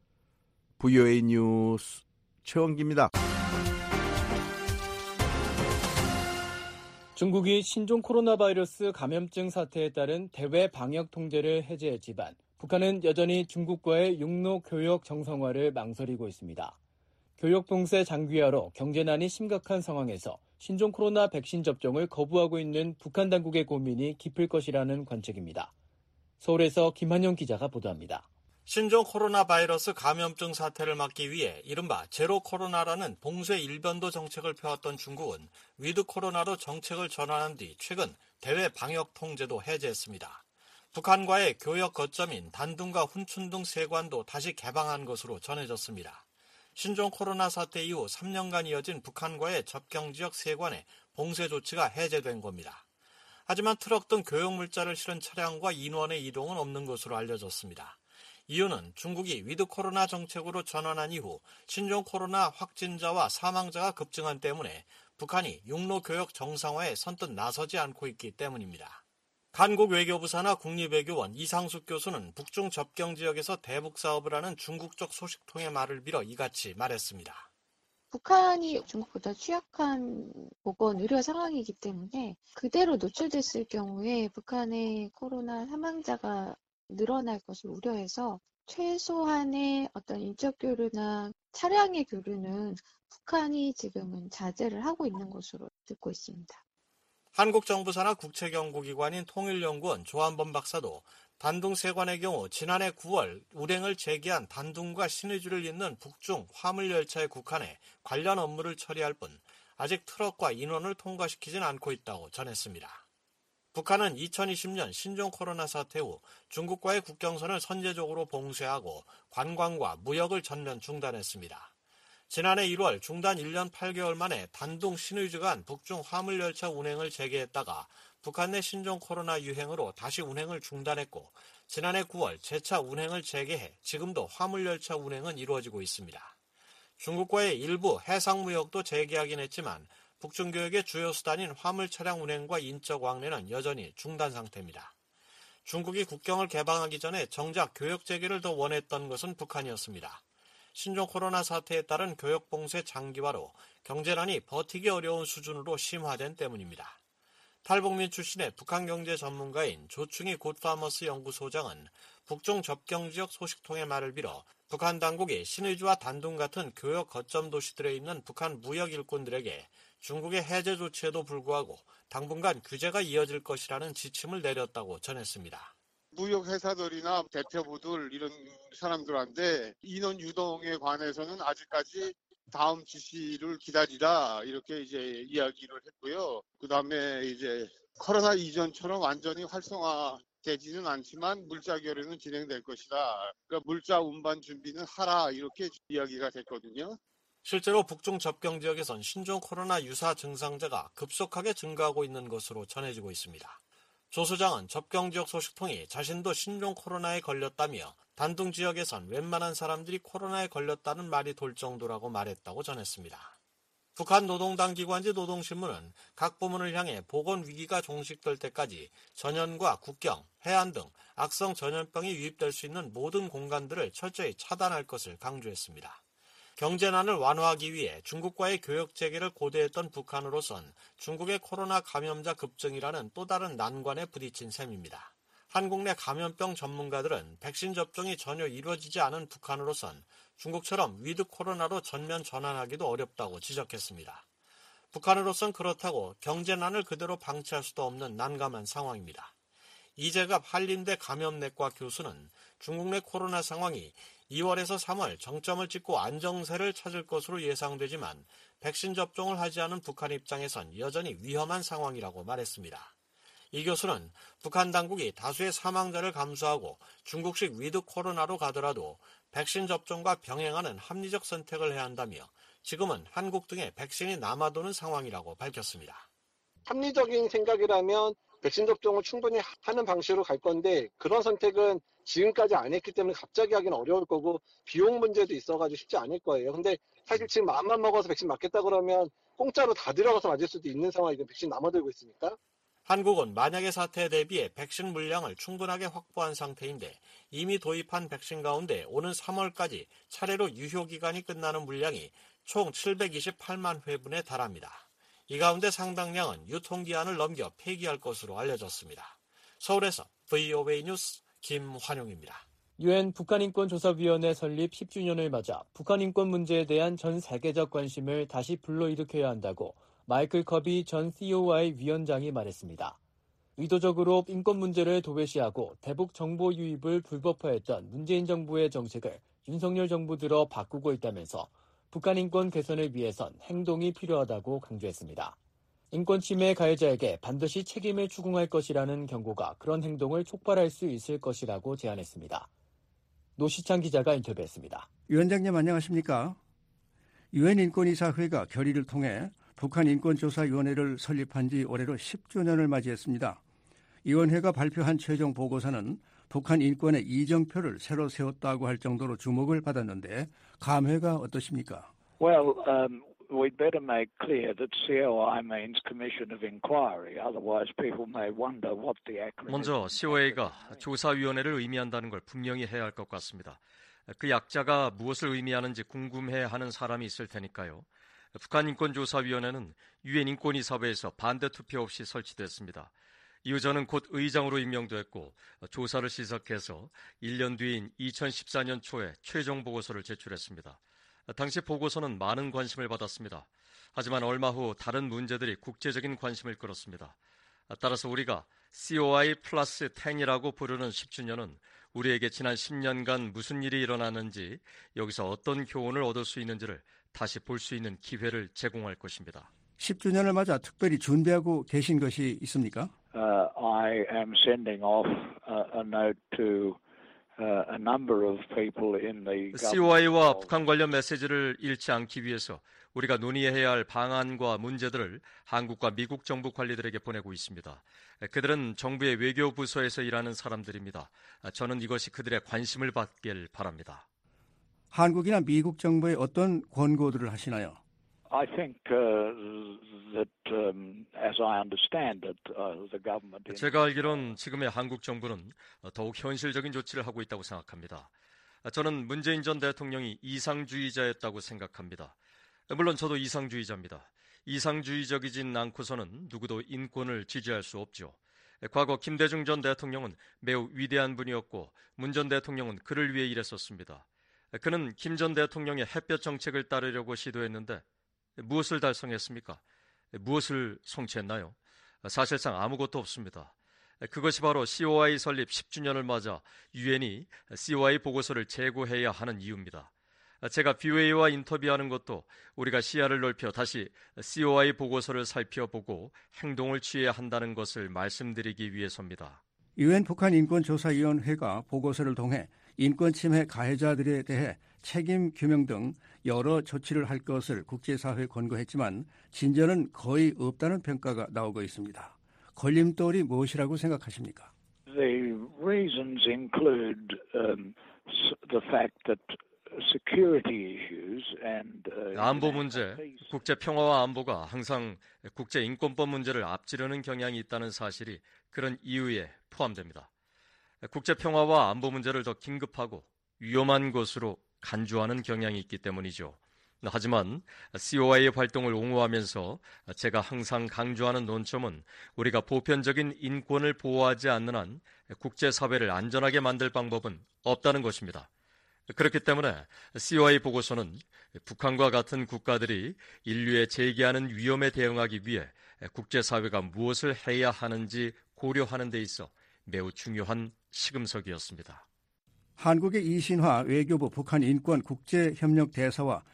VOA 뉴스 최원기입니다. 중국이 신종 코로나 바이러스 감염증 사태에 따른 대외 방역 통제를 해제했지만 북한은 여전히 중국과의 육로 교역 정상화를 망설이고 있습니다. 교역 봉쇄 장기화로 경제난이 심각한 상황에서 신종 코로나 백신 접종을 거부하고 있는 북한 당국의 고민이 깊을 것이라는 관측입니다. 서울에서 김한영 기자가 보도합니다. 신종 코로나 바이러스 감염증 사태를 막기 위해 이른바 제로 코로나라는 봉쇄 일변도 정책을 펴왔던 중국은 위드 코로나로 정책을 전환한 뒤 최근 대외 방역 통제도 해제했습니다. 북한과의 교역 거점인 단둥과 훈춘 등 세관도 다시 개방한 것으로 전해졌습니다. 신종 코로나 사태 이후 3년간 이어진 북한과의 접경지역 세관의 봉쇄 조치가 해제된 겁니다. 하지만 트럭 등 교역물자를 실은 차량과 인원의 이동은 없는 것으로 알려졌습니다. 이유는 중국이 위드 코로나 정책으로 전환한 이후 신종 코로나 확진자와 사망자가 급증한 때문에 북한이 육로 교역 정상화에 선뜻 나서지 않고 있기 때문입니다. 한국 외교부사나 국립외교원 이상숙 교수는 북중 접경 지역에서 대북 사업을 하는 중국 쪽 소식통의 말을 빌어 이같이 말했습니다. 북한이 중국보다 취약한 보건 의료 상황이기 때문에 그대로 노출됐을 경우에 북한의 코로나 사망자가 늘어날 것을 우려해서 최소한의 어떤 인적 교류나 차량의 교류는 북한이 지금은 자제를 하고 있는 것으로 듣고 있습니다. 한국 정부사나 국책연구기관인 통일연구원 조한범 박사도 단둥 세관의 경우 지난해 9월 운행을 재개한 단둥과 신의주를 잇는 북중 화물열차에 국한해 관련 업무를 처리할 뿐 아직 트럭과 인원을 통과시키진 않고 있다고 전했습니다. 북한은 2020년 신종 코로나 사태 후 중국과의 국경선을 선제적으로 봉쇄하고 관광과 무역을 전면 중단했습니다. 지난해 1월 중단 1년 8개월 만에 단둥 신의주 간 북중 화물열차 운행을 재개했다가 북한 내 신종 코로나 유행으로 다시 운행을 중단했고 지난해 9월 재차 운행을 재개해 지금도 화물열차 운행은 이루어지고 있습니다. 중국과의 일부 해상무역도 재개하긴 했지만 북중 교역의 주요 수단인 화물 차량 운행과 인적 왕래는 여전히 중단 상태입니다. 중국이 국경을 개방하기 전에 정작 교역 재개를 더 원했던 것은 북한이었습니다. 신종 코로나 사태에 따른 교역 봉쇄 장기화로 경제난이 버티기 어려운 수준으로 심화된 때문입니다. 탈북민 출신의 북한 경제 전문가인 조충희 굿파머스 연구소장은 북중 접경지역 소식통의 말을 빌어 북한 당국이 신의주와 단둥 같은 교역 거점 도시들에 있는 북한 무역 일꾼들에게 중국의 해제 조치에도 불구하고 당분간 규제가 이어질 것이라는 지침을 내렸다고 전했습니다. 무역 회사들이나 대표부들 이런 사람들한테 인원 유동에 관해서는 아직까지 다음 지시를 기다리라 이렇게 이제 이야기를 했고요. 그다음에 이제 코로나 이전처럼 완전히 활성화되지는 않지만 물자 결연은 진행될 것이다. 그러니까 물자 운반 준비는 하라 이렇게 이야기가 됐거든요. 실제로 북중 접경 지역에선 신종 코로나 유사 증상자가 급속하게 증가하고 있는 것으로 전해지고 있습니다. 조 소장은 접경 지역 소식통이 자신도 신종 코로나에 걸렸다며 단둥 지역에선 웬만한 사람들이 코로나에 걸렸다는 말이 돌 정도라고 말했다고 전했습니다. 북한 노동당 기관지 노동신문은 각 부문을 향해 보건 위기가 종식될 때까지 전연과 국경, 해안 등 악성 전염병이 유입될 수 있는 모든 공간들을 철저히 차단할 것을 강조했습니다. 경제난을 완화하기 위해 중국과의 교역 재개를 고대했던 북한으로선 중국의 코로나 감염자 급증이라는 또 다른 난관에 부딪힌 셈입니다. 한국 내 감염병 전문가들은 백신 접종이 전혀 이루어지지 않은 북한으로선 중국처럼 위드 코로나로 전면 전환하기도 어렵다고 지적했습니다. 북한으로선 그렇다고 경제난을 그대로 방치할 수도 없는 난감한 상황입니다. 이재갑 한림대 감염내과 교수는 중국 내 코로나 상황이 2월에서 3월 정점을 찍고 안정세를 찾을 것으로 예상되지만 백신 접종을 하지 않은 북한 입장에선 여전히 위험한 상황이라고 말했습니다. 이 교수는 북한 당국이 다수의 사망자를 감수하고 중국식 위드 코로나로 가더라도 백신 접종과 병행하는 합리적 선택을 해야 한다며 지금은 한국 등에 백신이 남아도는 상황이라고 밝혔습니다. 합리적인 생각이라면 백신 접종을 충분히 하는 방식으로 갈 건데 그런 선택은 지금까지 안 했기 때문에 갑자기 하기는 어려울 거고 비용 문제도 있어가지고 쉽지 않을 거예요. 근데 사실 지금 마음만 먹어서 백신 맞겠다 그러면 공짜로 다 들어가서 맞을 수도 있는 상황이고 백신 남아들고 있으니까. 한국은 만약의 사태에 대비해 백신 물량을 충분하게 확보한 상태인데 이미 도입한 백신 가운데 오는 3월까지 차례로 유효기간이 끝나는 물량이 총 728만 회분에 달합니다. 이 가운데 상당량은 유통기한을 넘겨 폐기할 것으로 알려졌습니다. 서울에서 VOA 뉴스 김환용입니다. 유엔 북한인권조사위원회 설립 10주년을 맞아 북한 인권 문제에 대한 전 세계적 관심을 다시 불러일으켜야 한다고 마이클 커비 전 COI 위원장이 말했습니다. 의도적으로 인권 문제를 도외시하고 대북 정보 유입을 불법화했던 문재인 정부의 정책을 윤석열 정부 들어 바꾸고 있다면서 북한 인권 개선을 위해선 행동이 필요하다고 강조했습니다. 인권 침해 가해자에게 반드시 책임을 추궁할 것이라는 경고가 그런 행동을 촉발할 수 있을 것이라고 제안했습니다. 노시창 기자가 인터뷰했습니다. 위원장님 안녕하십니까? 유엔 인권이사회가 결의를 통해 북한 인권조사위원회를 설립한 지 올해로 10주년을 맞이했습니다. 위원회가 발표한 최종 보고서는 북한 인권의 이정표를 새로 세웠다고 할 정도로 주목을 받았는데 감회가 어떠십니까? Well, we'd better make clear that COI means Commission of Inquiry. Otherwise people may wonder what the acronym is. 먼저 COI가 조사위원회를 의미한다는 걸 분명히 해야 할 것 같습니다. 그 약자가 무엇을 의미하는지 궁금해하는 사람이 있을 테니까요. 북한 인권조사위원회는 유엔 인권이사회에서 반대 투표 없이 설치됐습니다. 이후 저는 곧 의장으로 임명됐고 조사를 시작해서 1년 뒤인 2014년 초에 최종 보고서를 제출했습니다. 당시 보고서는 많은 관심을 받았습니다. 하지만 얼마 후 다른 문제들이 국제적인 관심을 끌었습니다. 따라서 우리가 COI 플러스 10이라고 부르는 10주년은 우리에게 지난 10년간 무슨 일이 일어났는지 여기서 어떤 교훈을 얻을 수 있는지를 다시 볼 수 있는 기회를 제공할 것입니다. 10주년을 맞아 특별히 준비하고 계신 것이 있습니까? I am sending off a note to a number of people in the COI와 북한 관련 메시지를 잃지 않기 위해서 우리가 논의해야 할 방안과 문제들을 한국과 미국 정부 관리들에게 보내고 있습니다. 그들은 정부의 외교부서에서 일하는 사람들입니다. 저는 이것이 그들의 관심을 받길 바랍니다. 한국이나 미국 정부에 어떤 권고들을 하시나요? I think that, as I understand it, the government. 제가 알기론 지금의 한국 정부는 더욱 현실적인 조치를 하고 있다고 생각합니다. 저는 문재인 전 대통령이 이상주의자였다고 생각합니다. 물론 저도 이상주의자입니다. 이상주의적이진 않고서는 누구도 인권을 지지할 수 없죠. 과거 김대중 전 대통령은 매우 위대한 분이었고 문 전 대통령은 그를 위해 일했었습니다. 그는 김 전 대통령의 햇볕 정책을 따르려고 시도했는데 무엇을 달성했습니까? 무엇을 성취했나요? 사실상 아무것도 없습니다. 그것이 바로 COI 설립 10주년을 맞아 유엔이 COI 보고서를 제고해야 하는 이유입니다. 제가 BOA와 인터뷰하는 것도 우리가 시야를 넓혀 다시 COI 보고서를 살펴보고 행동을 취해야 한다는 것을 말씀드리기 위해서입니다. 유엔 북한 인권조사위원회가 보고서를 통해 인권 침해 가해자들에 대해 책임 규명 등 여러 조치를 할 것을 국제사회에 권고했지만 진전은 거의 없다는 평가가 나오고 있습니다. 걸림돌이 무엇이라고 생각하십니까? The reasons include the fact that security issues and 안보 문제, 국제 평화와 안보가 항상 국제 인권법 문제를 앞지르는 경향이 있다는 사실이 그런 이유에 포함됩니다. 국제 평화와 안보 문제를 더 긴급하고 위험한 것으로 간주하는 경향이 있기 때문이죠. 하지만 COI의 활동을 옹호하면서 제가 항상 강조하는 논점은 우리가 보편적인 인권을 보호하지 않는 한 국제사회를 안전하게 만들 방법은 없다는 것입니다. 그렇기 때문에 COI 보고서는 북한과 같은 국가들이 인류에 제기하는 위험에 대응하기 위해 국제사회가 무엇을 해야 하는지 고려하는 데 있어 매우 중요한 시금석이었습니다. 한국의 이신화 외교부 북한 인권 국제협력 대사와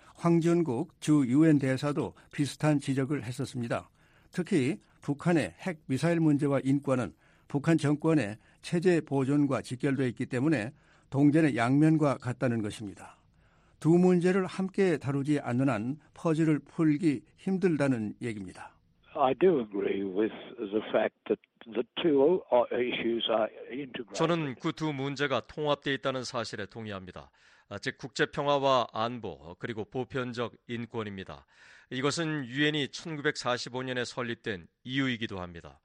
황준국 주 유엔 대사도 비슷한 지적을 했었습니다. 특히 북한의 핵 미사일 문제와 인권은 북한 정권의 체제 보존과 직결되어 있기 때문에 동전의 양면과 같다는 것입니다. 두 문제를 함께 다루지 않는 한 퍼즐을 풀기 힘들다는 얘기입니다. I do agree with the fact that the two issues are integrated. 저는 그 두 문제가 통합되어 있다는 사실에 동의합니다. 즉 국제평화와 안보 그리고 보편적 인권입니다. 이것은 유엔이 1945년에 설립된 이유이기도 합니다.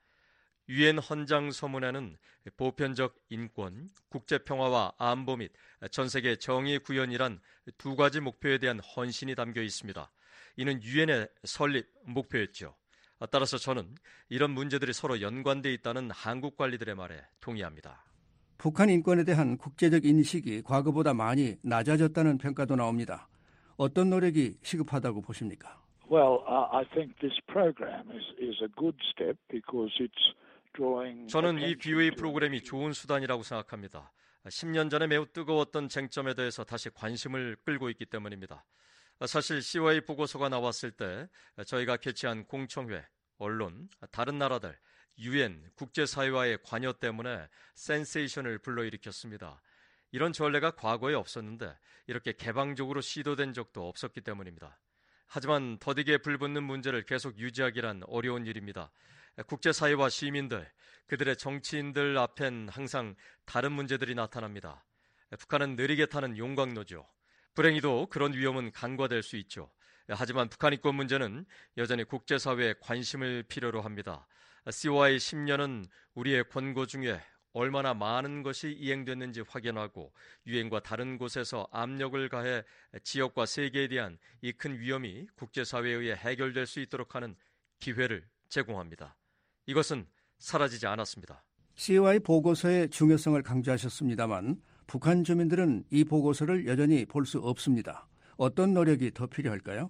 유엔 헌장 서문에는 보편적 인권, 국제평화와 안보 및 전 세계 정의 구현이란 두 가지 목표에 대한 헌신이 담겨 있습니다. 이는 유엔의 설립 목표였죠. 따라서 저는 이런 문제들이 서로 연관되어 있다는 한국 관리들의 말에 동의합니다. 북한 인권에 대한 국제적 인식이 과거보다 많이 낮아졌다는 평가도 나옵니다. 어떤 노력이 시급하다고 보십니까? Well, I think this program is a good step because it's drawing. 저는 이 BOA 프로그램이 좋은 수단이라고 생각합니다. 10년 전에 매우 뜨거웠던 쟁점에 대해서 다시 관심을 끌고 있기 때문입니다. 사실 COI 보고서가 나왔을 때 저희가 개최한 공청회, 언론, 다른 나라들, 유엔, 국제사회와의 관여 때문에 센세이션을 불러일으켰습니다. 이런 전례가 과거에 없었는데 이렇게 개방적으로 시도된 적도 없었기 때문입니다. 하지만 더디게 불붙는 문제를 계속 유지하기란 어려운 일입니다. 국제사회와 시민들, 그들의 정치인들 앞엔 항상 다른 문제들이 나타납니다. 북한은 느리게 타는 용광로죠. 불행히도 그런 위험은 간과될 수 있죠. 하지만 북한 인권 문제는 여전히 국제사회에 관심을 필요로 합니다. COI 10년은 우리의 권고 중에 얼마나 많은 것이 이행됐는지 확인하고 유엔과 다른 곳에서 압력을 가해 지역과 세계에 대한 이 큰 위험이 국제사회에 의해 해결될 수 있도록 하는 기회를 제공합니다. 이것은 사라지지 않았습니다. COI 보고서의 중요성을 강조하셨습니다만 북한 주민들은 이 보고서를 여전히 볼 수 없습니다. 어떤 노력이 더 필요할까요?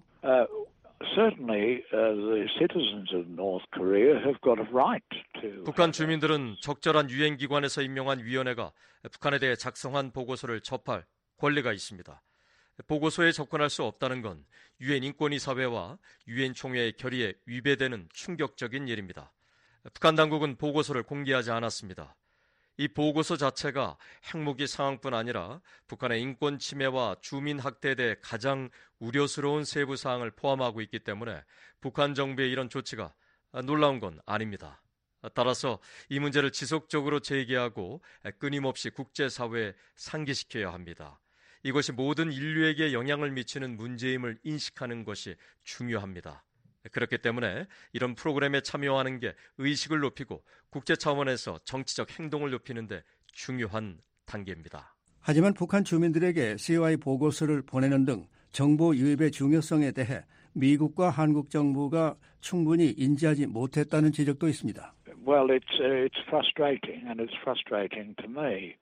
Certainly, the citizens of North Korea have got a right to. 북한 주민들은 적절한 유엔 기관에서 임명한 위원회가 북한에 대해 작성한 보고서를 접할 권리가 있습니다. 보고서에 접근할 수 없다는 건 유엔 인권이사회와 유엔 총회의 결의에 위배되는 충격적인 일입니다. 북한 당국은 보고서를 공개하지 않았습니다. 이 보고서 자체가 핵무기 상황뿐 아니라 북한의 인권 침해와 주민 학대에 대해 가장 우려스러운 세부 사항을 포함하고 있기 때문에 북한 정부의 이런 조치가 놀라운 건 아닙니다. 따라서 이 문제를 지속적으로 제기하고 끊임없이 국제사회에 상기시켜야 합니다. 이것이 모든 인류에게 영향을 미치는 문제임을 인식하는 것이 중요합니다. 그렇기 때문에 이런 프로그램에 참여하는 게 의식을 높이고 국제 차원에서 정치적 행동을 높이는 데 중요한 단계입니다. 하지만 북한 주민들에게 COI 보고서를 보내는 등 정보 유입의 중요성에 대해 미국과 한국 정부가 충분히 인지하지 못했다는 지적도 있습니다. Well, it's frustrating, and it's frustrating to me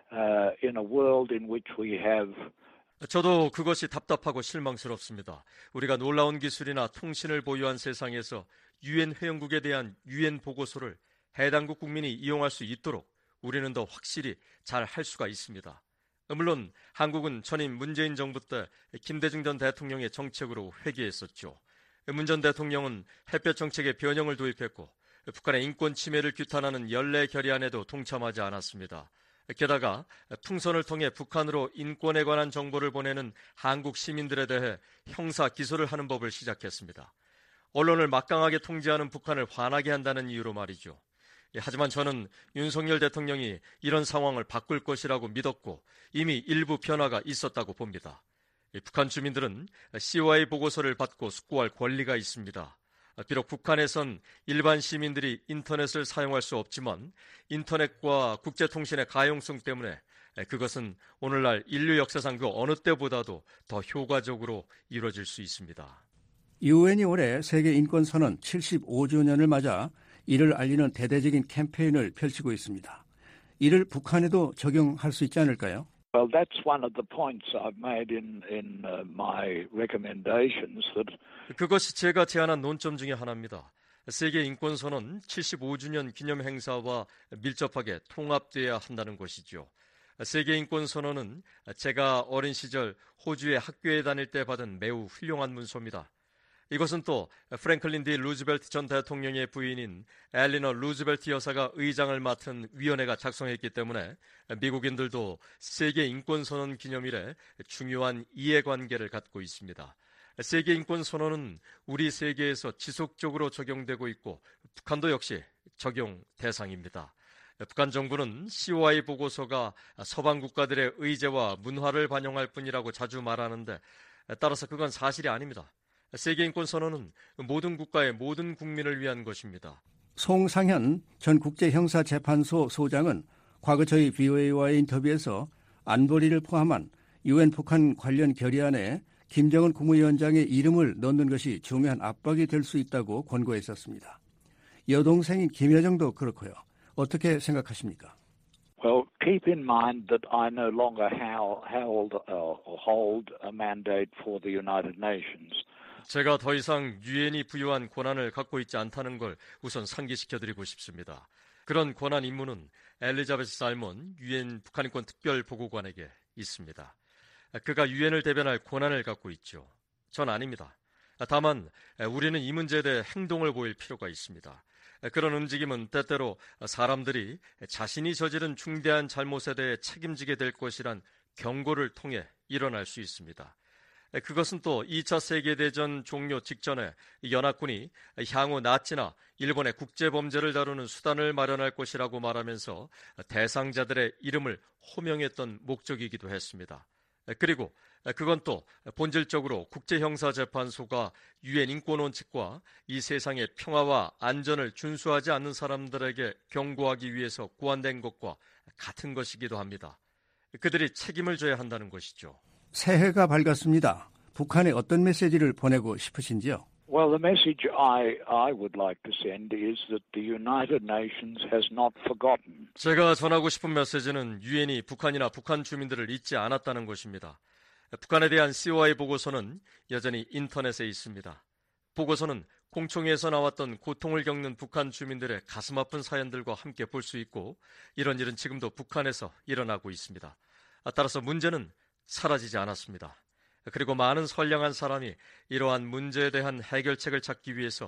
in a world in which we have. 저도 그것이 답답하고 실망스럽습니다. 우리가 놀라운 기술이나 통신을 보유한 세상에서 유엔 회원국에 대한 유엔 보고서를 해당국 국민이 이용할 수 있도록 우리는 더 확실히 잘 할 수가 있습니다. 물론 한국은 전임 문재인 정부 때 김대중 전 대통령의 정책으로 회귀했었죠. 문 전 대통령은 햇볕 정책에 변형을 도입했고 북한의 인권 침해를 규탄하는 연례 결의안에도 동참하지 않았습니다. 게다가 풍선을 통해 북한으로 인권에 관한 정보를 보내는 한국 시민들에 대해 형사 기소를 하는 법을 시작했습니다. 언론을 막강하게 통제하는 북한을 화나게 한다는 이유로 말이죠. 하지만 저는 윤석열 대통령이 이런 상황을 바꿀 것이라고 믿었고 이미 일부 변화가 있었다고 봅니다. 북한 주민들은 COI 보고서를 받고 숙고할 권리가 있습니다. 비록 북한에선 일반 시민들이 인터넷을 사용할 수 없지만 인터넷과 국제통신의 가용성 때문에 그것은 오늘날 인류 역사상 그 어느 때보다도 더 효과적으로 이루어질 수 있습니다. 유엔이 올해 세계인권선언 75주년을 맞아 이를 알리는 대대적인 캠페인을 펼치고 있습니다. 이를 북한에도 적용할 수 있지 않을까요? Well, that's one of the points I've made in my recommendations. 그것이 제가 제안한 논점 중에 하나입니다. 세계인권선언 75주년 기념 행사와 밀접하게 통합돼야 한다는 것이죠. 세계인권선언은 제가 어린 시절 호주의 학교에 다닐 때 받은 매우 훌륭한 문서입니다. 이것은 또 프랭클린 D. 루즈벨트 전 대통령의 부인인 엘리너 루즈벨트 여사가 의장을 맡은 위원회가 작성했기 때문에 미국인들도 세계인권선언 기념일에 중요한 이해관계를 갖고 있습니다. 세계인권선언은 우리 세계에서 지속적으로 적용되고 있고 북한도 역시 적용 대상입니다. 북한 정부는 COI 보고서가 서방 국가들의 의제와 문화를 반영할 뿐이라고 자주 말하는데 따라서 그건 사실이 아닙니다. 세계인권선언은 모든 국가의 모든 국민을 위한 것입니다. 송상현 전 국제형사재판소 소장은 과거 저희 VOA와의 인터뷰에서 안보리를 포함한 유엔 북한 관련 결의안에 김정은 국무위원장의 이름을 넣는 것이 중요한 압박이 될 수 있다고 권고했었습니다. 여동생인 김여정도 그렇고요. 어떻게 생각하십니까? Well, keep in mind that I no longer hold a mandate for the United Nations. 제가 더 이상 유엔이 부여한 권한을 갖고 있지 않다는 걸 우선 상기시켜드리고 싶습니다. 그런 권한 임무는 엘리자베스 살몬 유엔 북한인권 특별보고관에게 있습니다. 그가 유엔을 대변할 권한을 갖고 있죠. 전 아닙니다. 다만 우리는 이 문제에 대해 행동을 보일 필요가 있습니다. 그런 움직임은 때때로 사람들이 자신이 저지른 중대한 잘못에 대해 책임지게 될 것이란 경고를 통해 일어날 수 있습니다. 그것은 또 2차 세계대전 종료 직전에 연합군이 향후 나치나 일본의 국제범죄를 다루는 수단을 마련할 것이라고 말하면서 대상자들의 이름을 호명했던 목적이기도 했습니다. 그리고 그건 또 본질적으로 국제형사재판소가 유엔 인권원칙과 이 세상의 평화와 안전을 준수하지 않는 사람들에게 경고하기 위해서 고안된 것과 같은 것이기도 합니다. 그들이 책임을 져야 한다는 것이죠. 새해가 밝았습니다. 북한에 어떤 메시지를 보내고 싶으신지요? Well, the message I would like to send is that the United Nations has not forgotten. 제가 전하고 싶은 메시지는 유엔이 북한이나 북한 주민들을 잊지 않았다는 것입니다. 북한에 대한 COI 보고서는 여전히 인터넷에 있습니다. 보고서는 공청회에서 나왔던 고통을 겪는 북한 주민들의 가슴 아픈 사연들과 함께 볼 수 있고 이런 일은 지금도 북한에서 일어나고 있습니다. 따라서 문제는 사라지지 않았습니다. 그리고 많은 선량한 사람이 이러한 문제에 대한 해결책을 찾기 위해서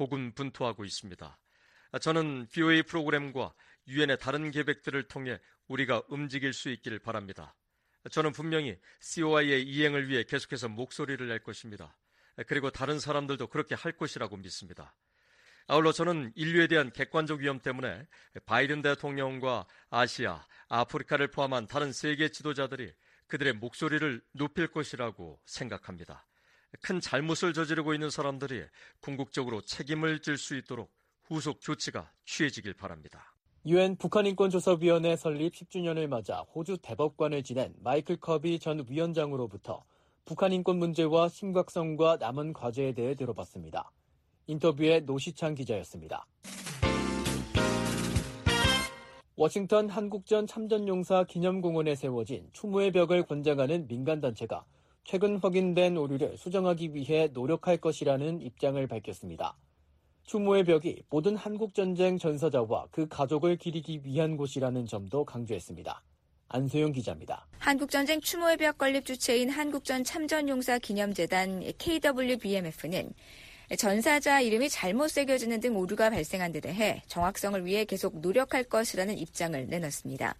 고군분투하고 있습니다. 저는 VOA 프로그램과 유엔의 다른 계획들을 통해 우리가 움직일 수 있기를 바랍니다. 저는 분명히 COI의 이행을 위해 계속해서 목소리를 낼 것입니다. 그리고 다른 사람들도 그렇게 할 것이라고 믿습니다. 아울러 저는 인류에 대한 객관적 위험 때문에 바이든 대통령과 아시아, 아프리카를 포함한 다른 세계 지도자들이 그들의 목소리를 높일 것이라고 생각합니다. 큰 잘못을 저지르고 있는 사람들이 궁극적으로 책임을 질 수 있도록 후속 조치가 취해지길 바랍니다. 유엔 북한인권조사위원회 설립 10주년을 맞아 호주 대법관을 지낸 마이클 커비 전 위원장으로부터 북한 인권 문제와 심각성과 남은 과제에 대해 들어봤습니다. 인터뷰의 노시창 기자였습니다. 워싱턴 한국전 참전용사 기념공원에 세워진 추모의 벽을 권장하는 민간단체가 최근 확인된 오류를 수정하기 위해 노력할 것이라는 입장을 밝혔습니다. 추모의 벽이 모든 한국전쟁 전사자와 그 가족을 기리기 위한 곳이라는 점도 강조했습니다. 안소영 기자입니다. 한국전쟁 추모의 벽 건립 주체인 한국전 참전용사 기념재단 KWBMF는 전사자 이름이 잘못 새겨지는 등 오류가 발생한 데 대해 정확성을 위해 계속 노력할 것이라는 입장을 내놨습니다.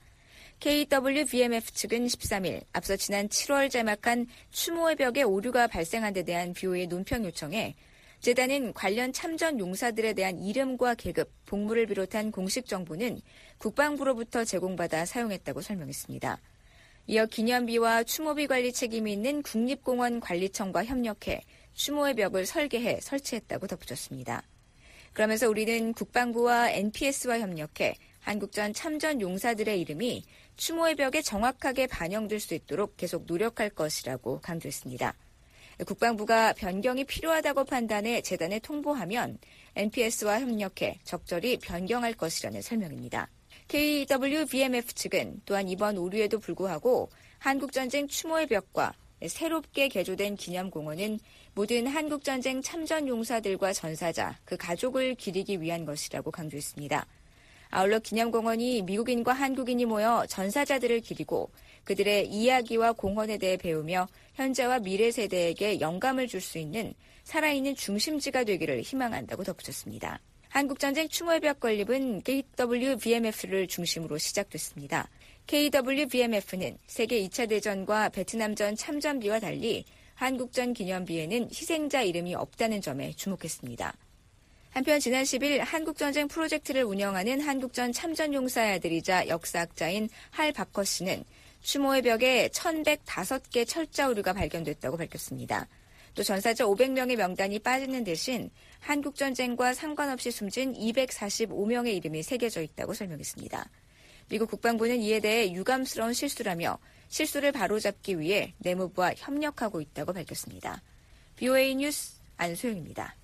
KWBMF 측은 13일 앞서 지난 7월 제막한 추모의 벽에 오류가 발생한 데 대한 BO의 논평 요청에 재단은 관련 참전 용사들에 대한 이름과 계급, 복무를 비롯한 공식 정보는 국방부로부터 제공받아 사용했다고 설명했습니다. 이어 기념비와 추모비 관리 책임이 있는 국립공원관리청과 협력해 추모의 벽을 설계해 설치했다고 덧붙였습니다. 그러면서 우리는 국방부와 NPS와 협력해 한국전 참전 용사들의 이름이 추모의 벽에 정확하게 반영될 수 있도록 계속 노력할 것이라고 강조했습니다. 국방부가 변경이 필요하다고 판단해 재단에 통보하면 NPS와 협력해 적절히 변경할 것이라는 설명입니다. KWBMF 측은 또한 이번 오류에도 불구하고 한국전쟁 추모의 벽과 새롭게 개조된 기념공원은 모든 한국전쟁 참전용사들과 전사자, 그 가족을 기리기 위한 것이라고 강조했습니다. 아울러 기념공원이 미국인과 한국인이 모여 전사자들을 기리고 그들의 이야기와 공헌에 대해 배우며 현재와 미래 세대에게 영감을 줄 수 있는 살아있는 중심지가 되기를 희망한다고 덧붙였습니다. 한국전쟁 추모의 벽 건립은 KWBMF를 중심으로 시작됐습니다. KWBMF는 세계 2차 대전과 베트남전 참전비와 달리 한국전 기념비에는 희생자 이름이 없다는 점에 주목했습니다. 한편 지난 10일 한국전쟁 프로젝트를 운영하는 한국전 참전용사의 아들이자 역사학자인 할 바커 씨는 추모의 벽에 1,105개 철자 오류가 발견됐다고 밝혔습니다. 또 전사자 500명의 명단이 빠지는 대신 한국전쟁과 상관없이 숨진 245명의 이름이 새겨져 있다고 설명했습니다. 미국 국방부는 이에 대해 유감스러운 실수라며 실수를 바로잡기 위해 내무부와 협력하고 있다고 밝혔습니다. BOA 뉴스 안소영입니다.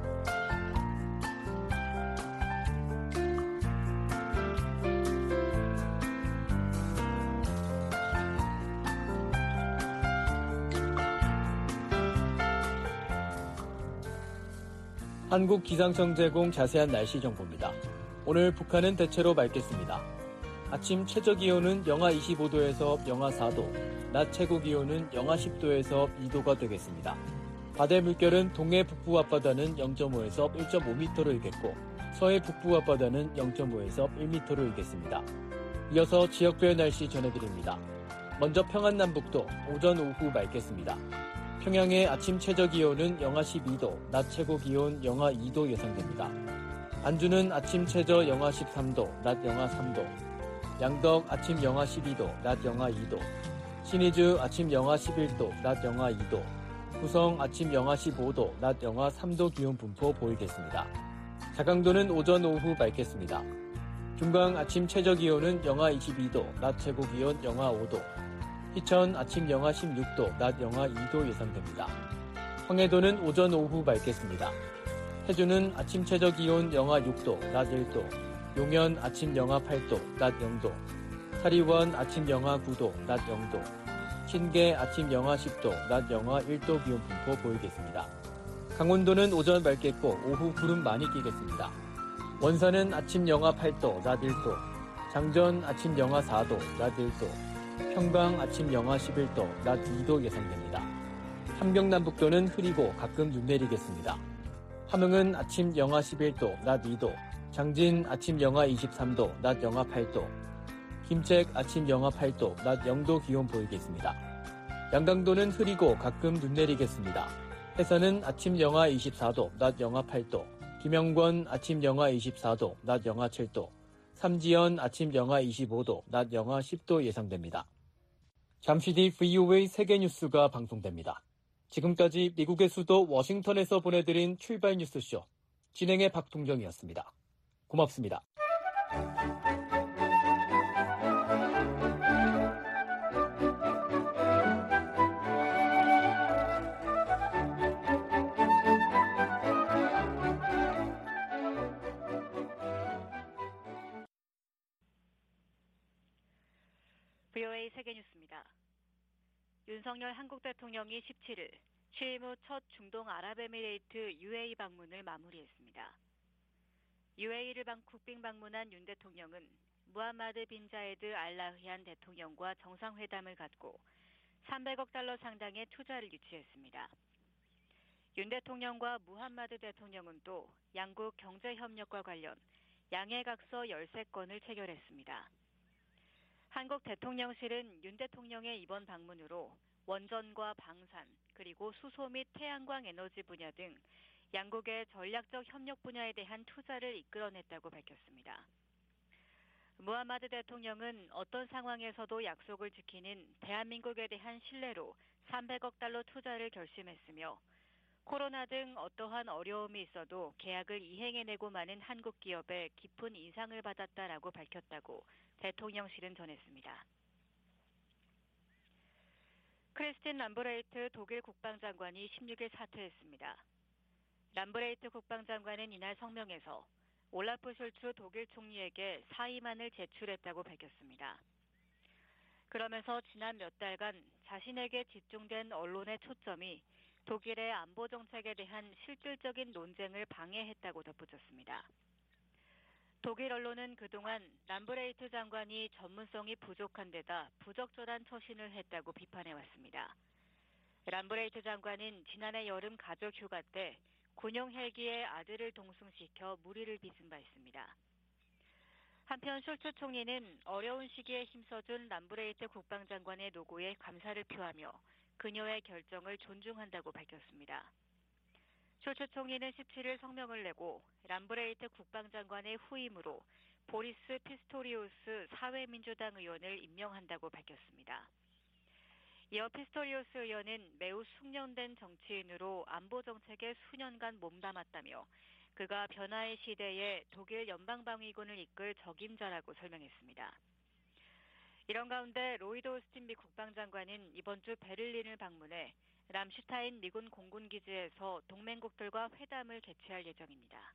한국기상청 제공 자세한 날씨 정보입니다. 오늘 북한은 대체로 맑겠습니다. 아침 최저기온은 영하 25도에서 영하 4도, 낮 최고기온은 영하 10도에서 2도가 되겠습니다. 바다의 물결은 동해 북부 앞바다는 0.5에서 1.5m로 일겠고 서해 북부 앞바다는 0.5에서 1m로 일겠습니다. 이어서 지역별 날씨 전해드립니다. 먼저 평안남북도 오전 오후 맑겠습니다. 평양의 아침 최저기온은 영하 12도, 낮 최고기온 영하 2도 예상됩니다. 안주는 아침 최저 영하 13도, 낮 영하 3도, 양덕 아침 영하 12도, 낮 영하 2도, 신의주 아침 영하 11도, 낮 영하 2도, 구성 아침 영하 15도, 낮 영하 3도 기온 분포 보이겠습니다. 자강도는 오전 오후 맑겠습니다. 중강 아침 최저기온은 영하 22도, 낮 최고기온 영하 5도, 희천 아침 영하 16도, 낮 영하 2도 예상됩니다. 황해도는 오전 오후 맑겠습니다. 해주는 아침 최저기온 영하 6도, 낮 1도, 용현 아침 영하 8도, 낮 0도, 사리원 아침 영하 9도, 낮 0도, 신계 아침 영하 10도, 낮 영하 1도 기온 분포 보이겠습니다. 강원도는 오전 맑겠고 오후 구름 많이 끼겠습니다. 원산은 아침 영하 8도, 낮 1도, 장전 아침 영하 4도, 낮 1도, 평강 아침 영하 11도, 낮 2도 예상됩니다. 함경남북도는 흐리고 가끔 눈 내리겠습니다. 함흥은 아침 영하 11도, 낮 2도, 장진 아침 영하 23도, 낮 영하 8도, 김책 아침 영하 8도, 낮 0도 기온 보이겠습니다. 양강도는 흐리고 가끔 눈 내리겠습니다. 해선은 아침 영하 24도, 낮 영하 8도, 김영권 아침 영하 24도, 낮 영하 7도, 삼지연 아침 영하 25도, 낮 영하 10도 예상됩니다. 잠시 뒤 VOA 세계뉴스가 방송됩니다. 지금까지 미국의 수도 워싱턴에서 보내드린 출발 뉴스쇼, 진행의 박동정이었습니다. 고맙습니다. VOA 세계뉴스입니다. 윤석열 한국 대통령이 17일 취임 후 첫 중동 아랍에미레이트 UAE 방문을 마무리했습니다. UAE를 국빈 방문한 윤 대통령은 무함마드 빈 자이드 알 나흐얀 대통령과 정상회담을 갖고 300억 달러 상당의 투자를 유치했습니다. 윤 대통령과 무함마드 대통령은 또 양국 경제협력과 관련 양해각서 13건을 체결했습니다. 한국 대통령실은 윤 대통령의 이번 방문으로 원전과 방산, 그리고 수소 및 태양광 에너지 분야 등 양국의 전략적 협력 분야에 대한 투자를 이끌어냈다고 밝혔습니다. 무함마드 대통령은 어떤 상황에서도 약속을 지키는 대한민국에 대한 신뢰로 300억 달러 투자를 결심했으며 코로나 등 어떠한 어려움이 있어도 계약을 이행해내고 마는 한국 기업에 깊은 인상을 받았다라고 밝혔다고 대통령실은 전했습니다. 크리스틴 람브레이트 독일 국방장관이 16일 사퇴했습니다. 람브레이트 국방장관은 이날 성명에서 올라프 숄츠 독일 총리에게 사의만을 제출했다고 밝혔습니다. 그러면서 지난 몇 달간 자신에게 집중된 언론의 초점이 독일의 안보 정책에 대한 실질적인 논쟁을 방해했다고 덧붙였습니다. 독일 언론은 그동안 람브레이트 장관이 전문성이 부족한 데다 부적절한 처신을 했다고 비판해왔습니다. 람브레이트 장관은 지난해 여름 가족 휴가 때 군용 헬기에 아들을 동승시켜 무리를 빚은 바 있습니다. 한편 숄츠 총리는 어려운 시기에 힘써준 람브레이트 국방장관의 노고에 감사를 표하며 그녀의 결정을 존중한다고 밝혔습니다. 숄츠 총리는 17일 성명을 내고 람브레이트 국방장관의 후임으로 보리스 피스토리우스 사회민주당 의원을 임명한다고 밝혔습니다. 이어 피스토리우스 의원은 매우 숙련된 정치인으로 안보 정책에 수년간 몸담았다며 그가 변화의 시대에 독일 연방방위군을 이끌 적임자라고 설명했습니다. 이런 가운데 로이드 오스틴 미 국방장관은 이번 주 베를린을 방문해 람슈타인 미군 공군기지에서 동맹국들과 회담을 개최할 예정입니다.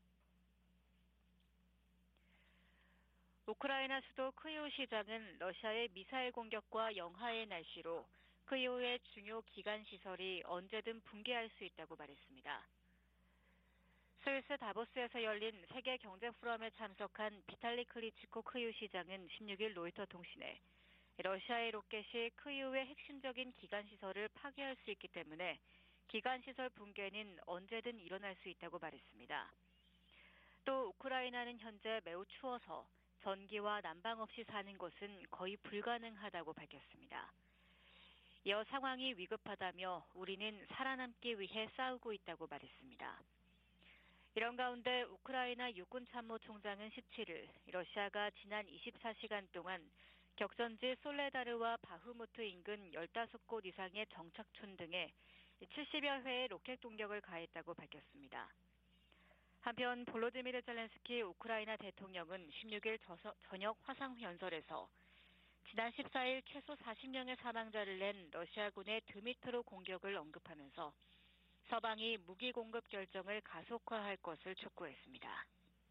우크라이나 수도 크이우 시장은 러시아의 미사일 공격과 영하의 날씨로 크이우의 중요 기관시설이 언제든 붕괴할 수 있다고 말했습니다. 스위스 다보스에서 열린 세계 경제 포럼에 참석한 비탈리 클리치코 크이우 시장은 16일 로이터 통신에 러시아의 로켓이 크이우의 핵심적인 기관시설을 파괴할 수 있기 때문에 기관시설 붕괴는 언제든 일어날 수 있다고 말했습니다. 또 우크라이나는 현재 매우 추워서 전기와 난방 없이 사는 것은 거의 불가능하다고 밝혔습니다. 이어 상황이 위급하다며 우리는 살아남기 위해 싸우고 있다고 말했습니다. 이런 가운데 우크라이나 육군참모총장은 17일 러시아가 지난 24시간 동안 격전지 솔레다르와 바흐무트 인근 15곳 이상의 정착촌 등에 70여 회의 로켓 공격을 가했다고 밝혔습니다. 한편 볼로디미르 젤렌스키 우크라이나 대통령은 16일 저녁 화상연설에서 지난 14일 최소 40명의 사망자를 낸 러시아군의 드미트로 공격을 언급하면서 서방이 무기 공급 결정을 가속화할 것을 촉구했습니다.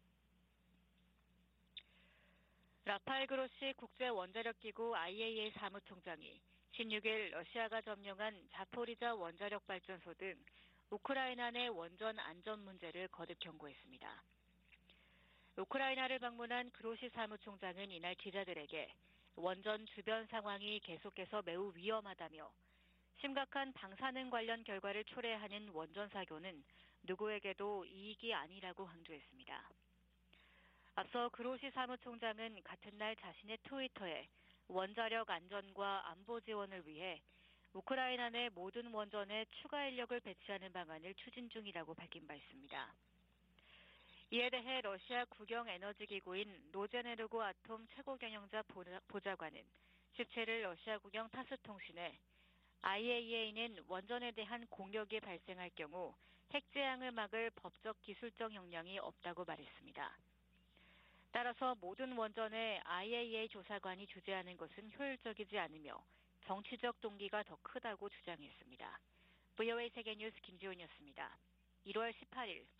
라파엘 그로시 국제원자력기구 IAEA 사무총장이 16일 러시아가 점령한 자포리자 원자력 발전소 등 우크라이나 내 원전 안전 문제를 거듭 경고했습니다. 우크라이나를 방문한 그로시 사무총장은 이날 기자들에게 원전 주변 상황이 계속해서 매우 위험하다며 심각한 방사능 관련 결과를 초래하는 원전 사고는 누구에게도 이익이 아니라고 강조했습니다. 앞서 그로시 사무총장은 같은 날 자신의 트위터에 원자력 안전과 안보 지원을 위해 우크라이나 내 모든 원전에 추가 인력을 배치하는 방안을 추진 중이라고 밝힌 바 있습니다. 이에 대해 러시아 국영에너지기구인 노제네르고 아톰 최고경영자 보좌관은 17일 러시아 국영 타스통신에 IAEA는 원전에 대한 공격이 발생할 경우 핵재앙을 막을 법적 기술적 역량이 없다고 말했습니다. 따라서 모든 원전에 IAEA 조사관이 주재하는 것은 효율적이지 않으며 정치적 동기가 더 크다고 주장했습니다. VOA 세계뉴스 김지훈이었습니다. 1월 18일